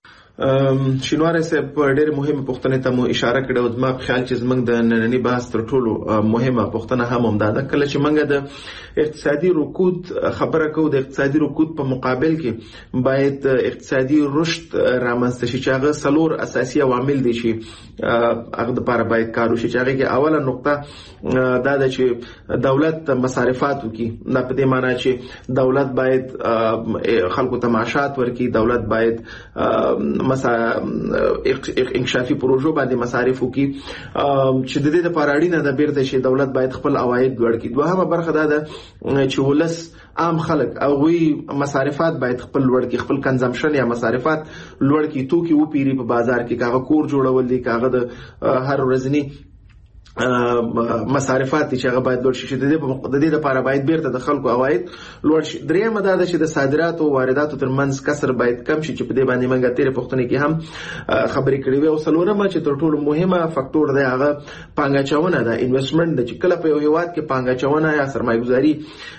شینواری صاحب ډېرې مهمه پوښتنې ته مو اشاره کړې او زما په خیال چې زموږ د ننني بحث تر ټولو مهمه پوښتنه هم همدا ده. کله چې موږ د اقتصادي رکود خبره کوو، د اقتصادي رکود په مقابل کې باید اقتصادي رشد رامنځته شي چې هغه 4 اساسي عوامل دي چې هغه دپاره باید کار وشي. چې هغې کې اوله نقطه دا ده چې دولت مصارفات وکړي. دا په دې معنی چې دولت باید خلکو ته معاشات ورکړي، دولت باید انکشافي پروژو باندې مصارف وکړي چې د دې لپاره اړینه ده بیرته چې دولت باید خپل عواید لوړ کړي. دوهمه برخه دا ده چې ولس عام خلک هغوی مصارفات باید خپل لوړ کړي، خپل کنزمپشن یا مصارفات لوړ کړي، توکي وپیري په بازار کې، که هغه کور جوړول دي، که هغه د هر ورځني مصارفات چې هغه باید لوړ شي. د دې لپاره باید بیرته د خلکو عواید لوړ شي. درېیمه دا ده چې د صادراتو او وارداتو ترمنځ کسر باید کم شي چې په دې باندې موږ تېرې پوښتنې کې هم خبرې کړې وې. او څلورمه چې تر ټولو مهمه فاکتور دی هغه پانګه اچونه ده، انویسټمنټ ده، چې کله په یو هیواد کې پانګه اچونه یا سرمایه‌ګذاري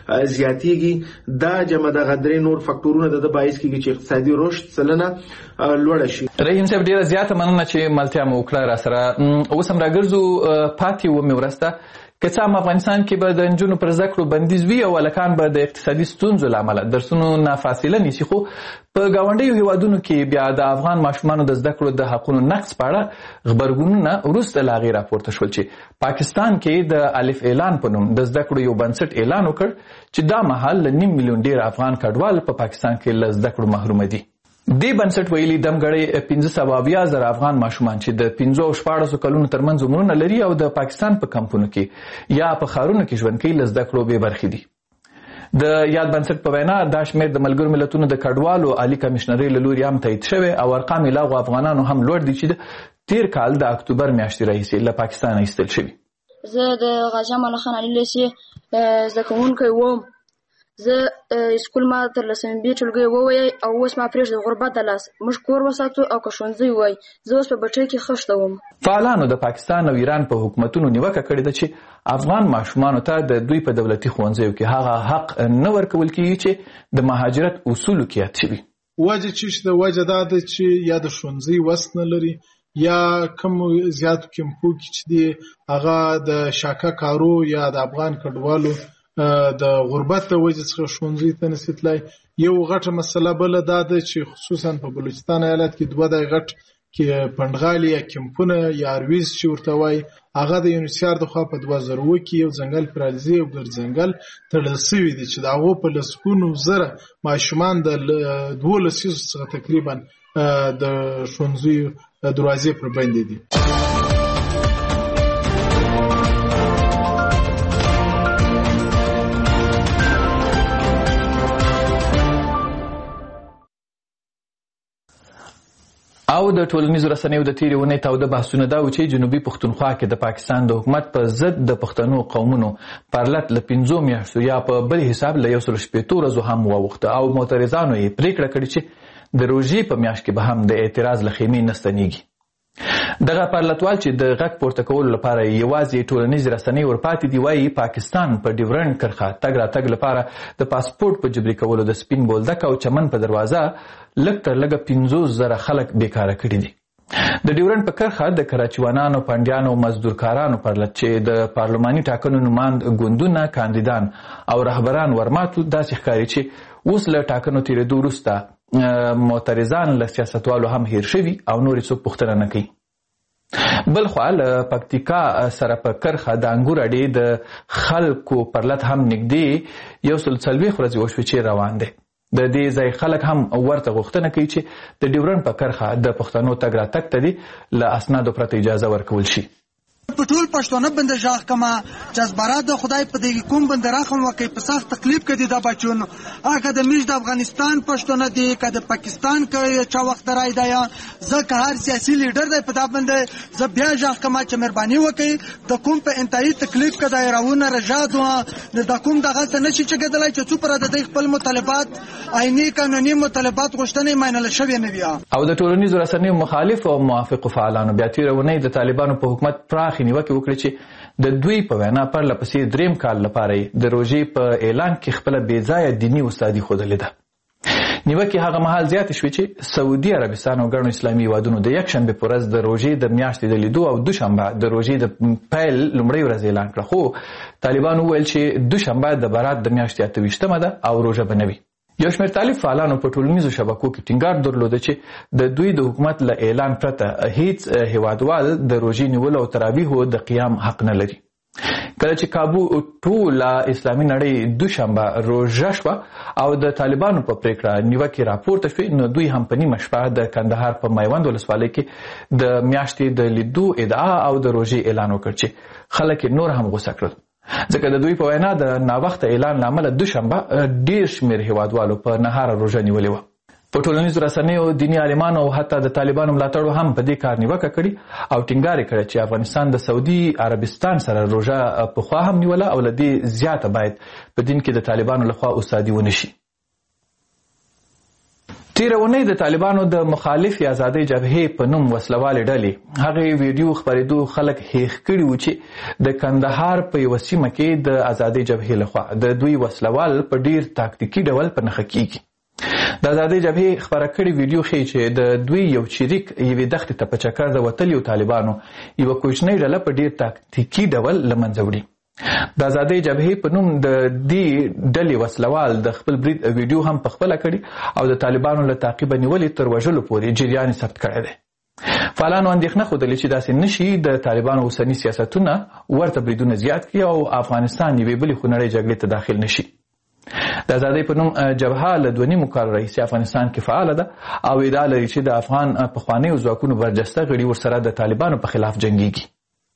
زیاتېږي دا جمع دغه درې نور فاکتورونه د باعث کېږي چې اقتصادي رشد سلنه لوړه شي. رحیم صاحب ډیره زیاته مننه چې ملتیا مو وکړه راسره. اوس هم راګرځو پاتې ومې ورسته که څه هم افغانستان کې به د نجونو پر زده کړو بندیز وي او هلکان به د اقتصادي ستونزو له امله درسونو نه فاصله نیسي، خو په ګاونډیو هیوادونو کې بیا د افغان ماشومانو د زده کړو د حقونو نقض په اړه غبرګونونه وروسته له هغې راپورته شول چې پاکستان کې د الف اعلان په نوم د زده کړو یو بنسټ اعلان وکړ چې دا مهال له 9 میلیون ډېر افغان کډوال په پاکستان کې له زده کړو محرومه دي. دې بنسټ ویلي دمګړی 15,000 افغان ماشومان چې د 15 او 14 کلونو ترمنځ عمرونه لري او د پاکستان په کمپونو کې یا په ښارونو کې ژوند کوي له زده کړو بې برخې دي. د یاد بنسټ په وینا دا شمېر د ملګرو ملتونو د کډوالو عالي کمشنرۍ له لوري هم تایید شوی او ارقام یې له هغو افغانانو هم لوړ دي چې تیر کال د اکتوبر میاشتې راهیسې له پاکستانه ایستل شوي. زه د غازي امان الله خان علي لیسې زده کوونکی وم. زه اسکول ما تر 10 بي ټولګي ووایي او اوس ما پرېږدي غربت د لاس موږ کور وساتو او که ښوونځی وای زه اوس په بټۍ کې خښته وم. فعالانو د پاکستان او ایران په حکومتونو نیوکه کړې ده چې افغان ماشومانو ته د دوی په دولتي ښوونځیو کې هغه حق نه ورکول کېږي چې د مهاجرت اصولو کې یاد شوي. وجه چې د وجه دا ده چې یا د ښوونځي وس نه لري یا کوم زیاتو کمپو کې چې دی هغه د شاکه کارو یا د افغان کډوالو د غربت د وجې څخه ښوونځي ته نشي تللی. یو غټه مسله بله دا ده چې خصوصا په بلوچستان ایالت کې 2 دای غټ کې پنډغالي یا کمپونه یا ارویز چې ورته وایي هغه د یونیسیار د خوا په 2000 کې یو ځنګل پرالزي او ګرځنګل تړل شوي دي چې د هغو په لسګونو زره ماشومان د 12 څخه تقریبا د ښوونځیو دروازې پر بندې دي. او د ټولنیزو رسنیو د تیرې اونۍ تاوده بحثونه دا و چې جنوبي پښتونخوا کې د پاکستان د حکومت په ضد د پښتنو قومونو پرلت له 15 میاشتو یا په بل حساب له 160 ورځو هم واوښته او معترضانو یې پریکړه کړې چې د روژې په میاشت کې به هم د اعتراض له خیمې نه ستنېږي. دغه پرلتوال چې د غږ پورته کولو لپاره یوازې ټولنیز رسنۍ ورپاتې دي وایي پاکستان په ډیورنډ کرښه تګ راتګ لپاره د پاسپورټ په جبري کولو د سپین بولدک او چمن په دروازه لږ تر لږه 50,000 خلک بیکاره کړي دي. د ډیورنډ په کرښه د کراچیوانانو، پنډیانو او مزدورکارانو پرلت چې د پارلماني ټاکنو نماند ګوندونه، کاندیدان او رهبران ورماتو داسې ښکاري چې اوس له ټاکنو تېرېدو وروسته معترضان له سیاستوالو هم هیر شوي او نور څوک پوښتنه نه کوي. بل خوا له پکتیکا سره په کرښه د انګور اډې د خلکو پرلت هم نږدې 140 ورځې وشوې چې روان دی. د دې ځای خلک هم ورته غوښتنه کوي چې د ډیورنډ په کرښه د پښتنو تګ راتګ ته دې له اسنادو پرته اجازه ورکول شي. په ټول پښتون بنده ژغ کما جذبرات د خدای په دې کوم بنده راخم وکي په سخت تکلیف کې دا بچون هغه د میش د افغانستان پښتون دی کده پاکستان کې چا وخت راي دی ځکه هر سیاسي لیډر دی په دا بنده ز بیا ژغ کما چې مهرباني وکي د کوم په انتهایی تکلیف کې دایراونه رجادو د کوم دغه څه نشي چې کېدلای چې څو پر د خپل مطالبات عیني قانوني مطالبات غوښتنې ماینل شوی نه بیا. او د ټولنیزو رسنیو مخالف او موافق فعالانو بیا تیرونه د طالبانو په حکومت پراخ نیوکې وکړې چې د دوی په وینا پرله پسې 3 کال لپاره د روژې په اعلان کې خپله بې ځایه دیني استادي ښودلې ده. نیوکې هغه مهال زیاتې شوې چې سعودي عربستان او ګڼو اسلامي هیوادونو د یکشنبې په ورځ د روژې د میاشتې د لیدو او دوشنبه د روژې د پیل لومړۍ ورځ اعلان کړه، خو طالبانو وویل چې دوشنبه د برات د میاشتې 28مه ده او روژه به نه وي. یو شمېر طالب فعالانو په ټولنیزو شبکو کې ټینګار درلوده چې د دوی د حکومت له اعلان پرته هیڅ هیوادوال د روژې نیولو او تراویحو د قیام حق نه لري. کله چې کابو ټوله اسلامي نړۍ دوشنبه روژه شوه او د طالبانو په پریکړه نیوکې راپورته شوې نو دوی هم په نیمه شپه د کندهار په میوند ولسوالۍ کې د میاشتې د لیدو ادعا او د روژې اعلان وکړ چې خلک نور هم غوسه کړل. ځکه د دوی په وینا د ناوخته اعلان له امله دوشنبه ډېر شمېر هیوادوالو په نهاره روژه نیولې وه. په ټولنیزو رسنیو دیني عالمانو او حتی د طالبانو ملاتړو هم په دې کار نیوکه کړې او ټینګار یې کړی چې افغانستان د سعودي عربستان سره روژه پخوا هم نیوله او له دې زیاته باید په دین کې د طالبانو لخوا استادي ونه شي. تیره اونۍ د طالبانو د مخالفې ازادۍ جبهې په نوم وسلوالې ډلې هغې ویډیو خپرېدو خلک هیښ کړي وو چې د کندهار په یوه سیمه کې د ازادۍ جبهې لخوا د دوی وسلوال په ډیر تاکتیکي ډول په نښه کیږي. د ازادۍ جبهې خپره کړې ویډیو ښیي چې د دوی یو چریک یوې دښتې ته په چکر د وتلیو طالبانو یوه کوچنۍ ډله په ډیر تاکتیکي ډول له منځه وړي. د ازادۍ جبهې په نوم د دې ډلې وسلوال د خپل برید ویډیو هم پخپله کړي او د طالبانو له تعقیبه نیولې تر وژلو پورې جریان یې ثبت کړی دی. فعالانو اندېښنه ښودلې چې داسې نشي د طالبانو اوسني سیاستونه ورته بریدونه زیات کړي او افغانستان یوې بلې خونړۍ جګړې ته داخل نشي. د ازادۍ په نوم جبهه له 2.5 کال راهیسې افغانستان کې فعاله ده او ادعا لري چې د افغان پخوانیو ځواکونو برجسته غړي ورسره د طالبانو په خلاف جنګیږي.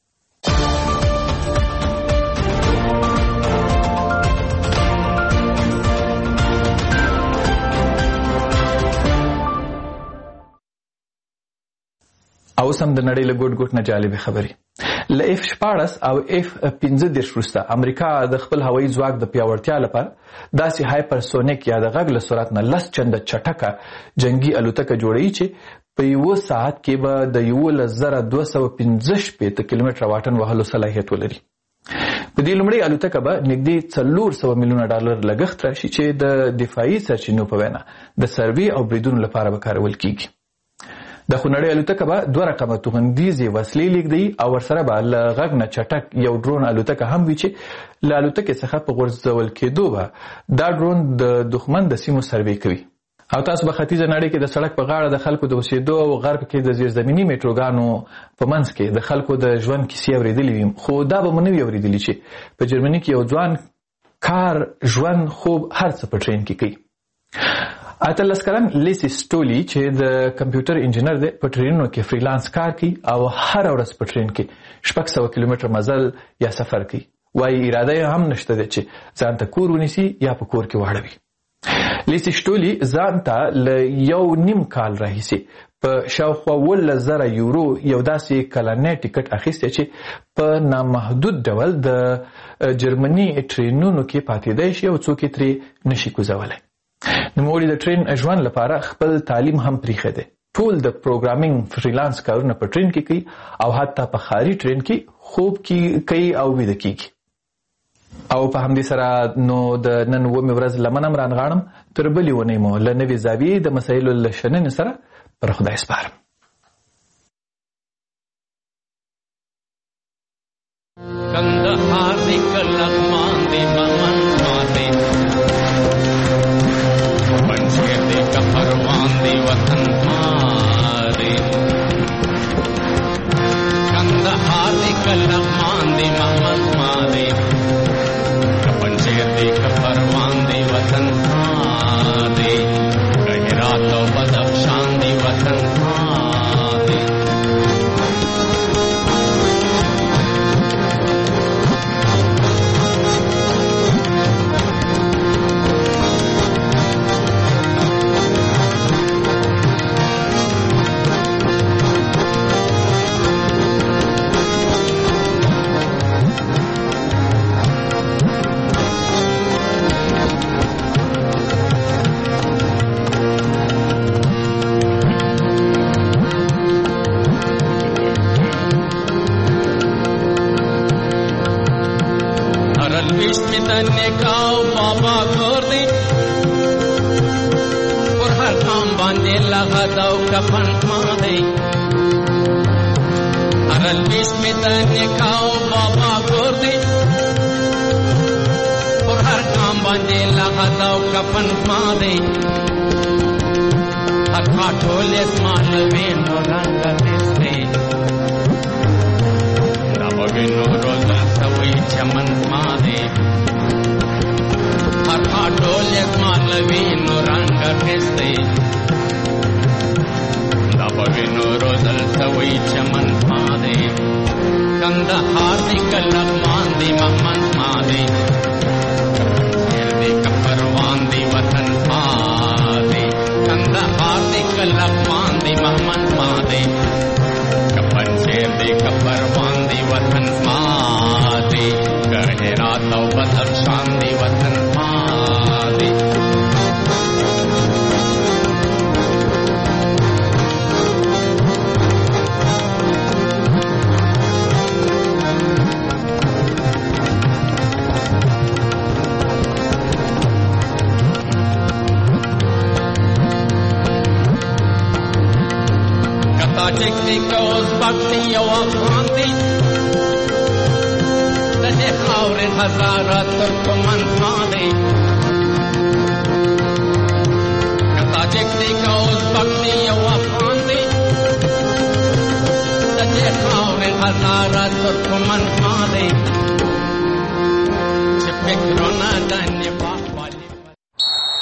او سم د نړۍ له ګوټ ګوټ نه جالبې خبرې. له F-14 او F-15 وروسته امریکا د خپل هوایي ځواک د پیاوړتیا لپاره داسې هایپرسونیک یا د غږ له سرعت نه 10 چنده چټکه جنګي الوتکه جوړوي چې په یو ساعت کې به د 1215 کیلومتره واټن وهلو صلاحیت ولري. په دې لومړۍ الوتکه به نږدې 400 میلیونه ډالر لګښت راشي چې د دفاعي سرچینو په وینا د سروې او بریدونو لپاره به کارول کیږي. د خونړۍ الوتکه به 2 رقمه توغندیزې وسلې لیږدوي او ورسره به له غږ نه چټک یو ډرون الوتکه هم وي چې له الوتکې څخه په غورځول کېدو به دا ډرون د دښمن د سیمو سروې کوي. او تاسو به ختیځه نړۍ کې د سړک په غاړه د خلکو د اوسېدو او غرب کې د زیرزمیني میټروګانو په منځ کې د خلکو د ژوند کیسې اورېدلې وي، خو دا به مو نه وي اورېدلي چې په جرمني کې یو ځوان کار ژوند خوب هر څه په ټرین کې کوي. 18 کلن لیسی سټولی چې د کمپیوټر انجینر دی په ټرینونو کې فریلانس کار کوي او هر ورځ په ټرین کې 600 کیلومتر مزل یا سفر کوي. وایي اراده یې هم نشته دی چې ځان ته کور ونیسي یا په کور کې واړوي. لیسی سټولی ځان ته له 1.5 کال راهیسې په شاوخوا 11,000 یورو یو داسې کلنی ټیکټ اخیستی چې په نامحدود ډول د جرمني ټرینونو کې پاتېدی شي او څوک یې ترې نشي کوزولی. نوموړي د ټرین ژوند لپاره خپل تعلیم هم پریښی دی. ټول د پروګرامینګ فریلانس کارونه په ټرین کې کوي او حتی په ښاري ټرین کې خوب کوي او ویده کیږي. او په همدې سره نو د نن 9 ورځ لمنه رانغاړم تر بلې اونۍ مو له نوې زاویې د مسایلو له شننې سره پر خدای سپارم. کندهار دی کلک ماندې ممن ماندې پنځیر دی کفروان دی وطن ماندې کندهار دی کلک ماندې ممن ماندې پنځیر دی کفروان دی وطن ماندې هرات او بدخشان دی وطن ماندې نکاو بابا گور دی پر ہر کام باندے لگا دو کفن ماندے ارل بیش میں نکاو بابا گور دی پر ہر کام باندے لگا دو کفن ماندے ہر کاٹھو لیس مالوین رنگ دیستے نبوینو روزن سوئی چمن ماندے हर आटोलेस मालवीनो रंग किस्ते नबविनो रोजल सवई चमन मादे कंदहार निकलक मांदी महमन मादे सिरदे कपरवान दी वतन मादे कंदहार محمد ما دی کپن شیر دی کپروان دی وطن ما دی هرات او بدخشان دی وطن ما دی تاجک دی که ازبک دی او افغان دی د دې خاورې هزاره ترکمن دی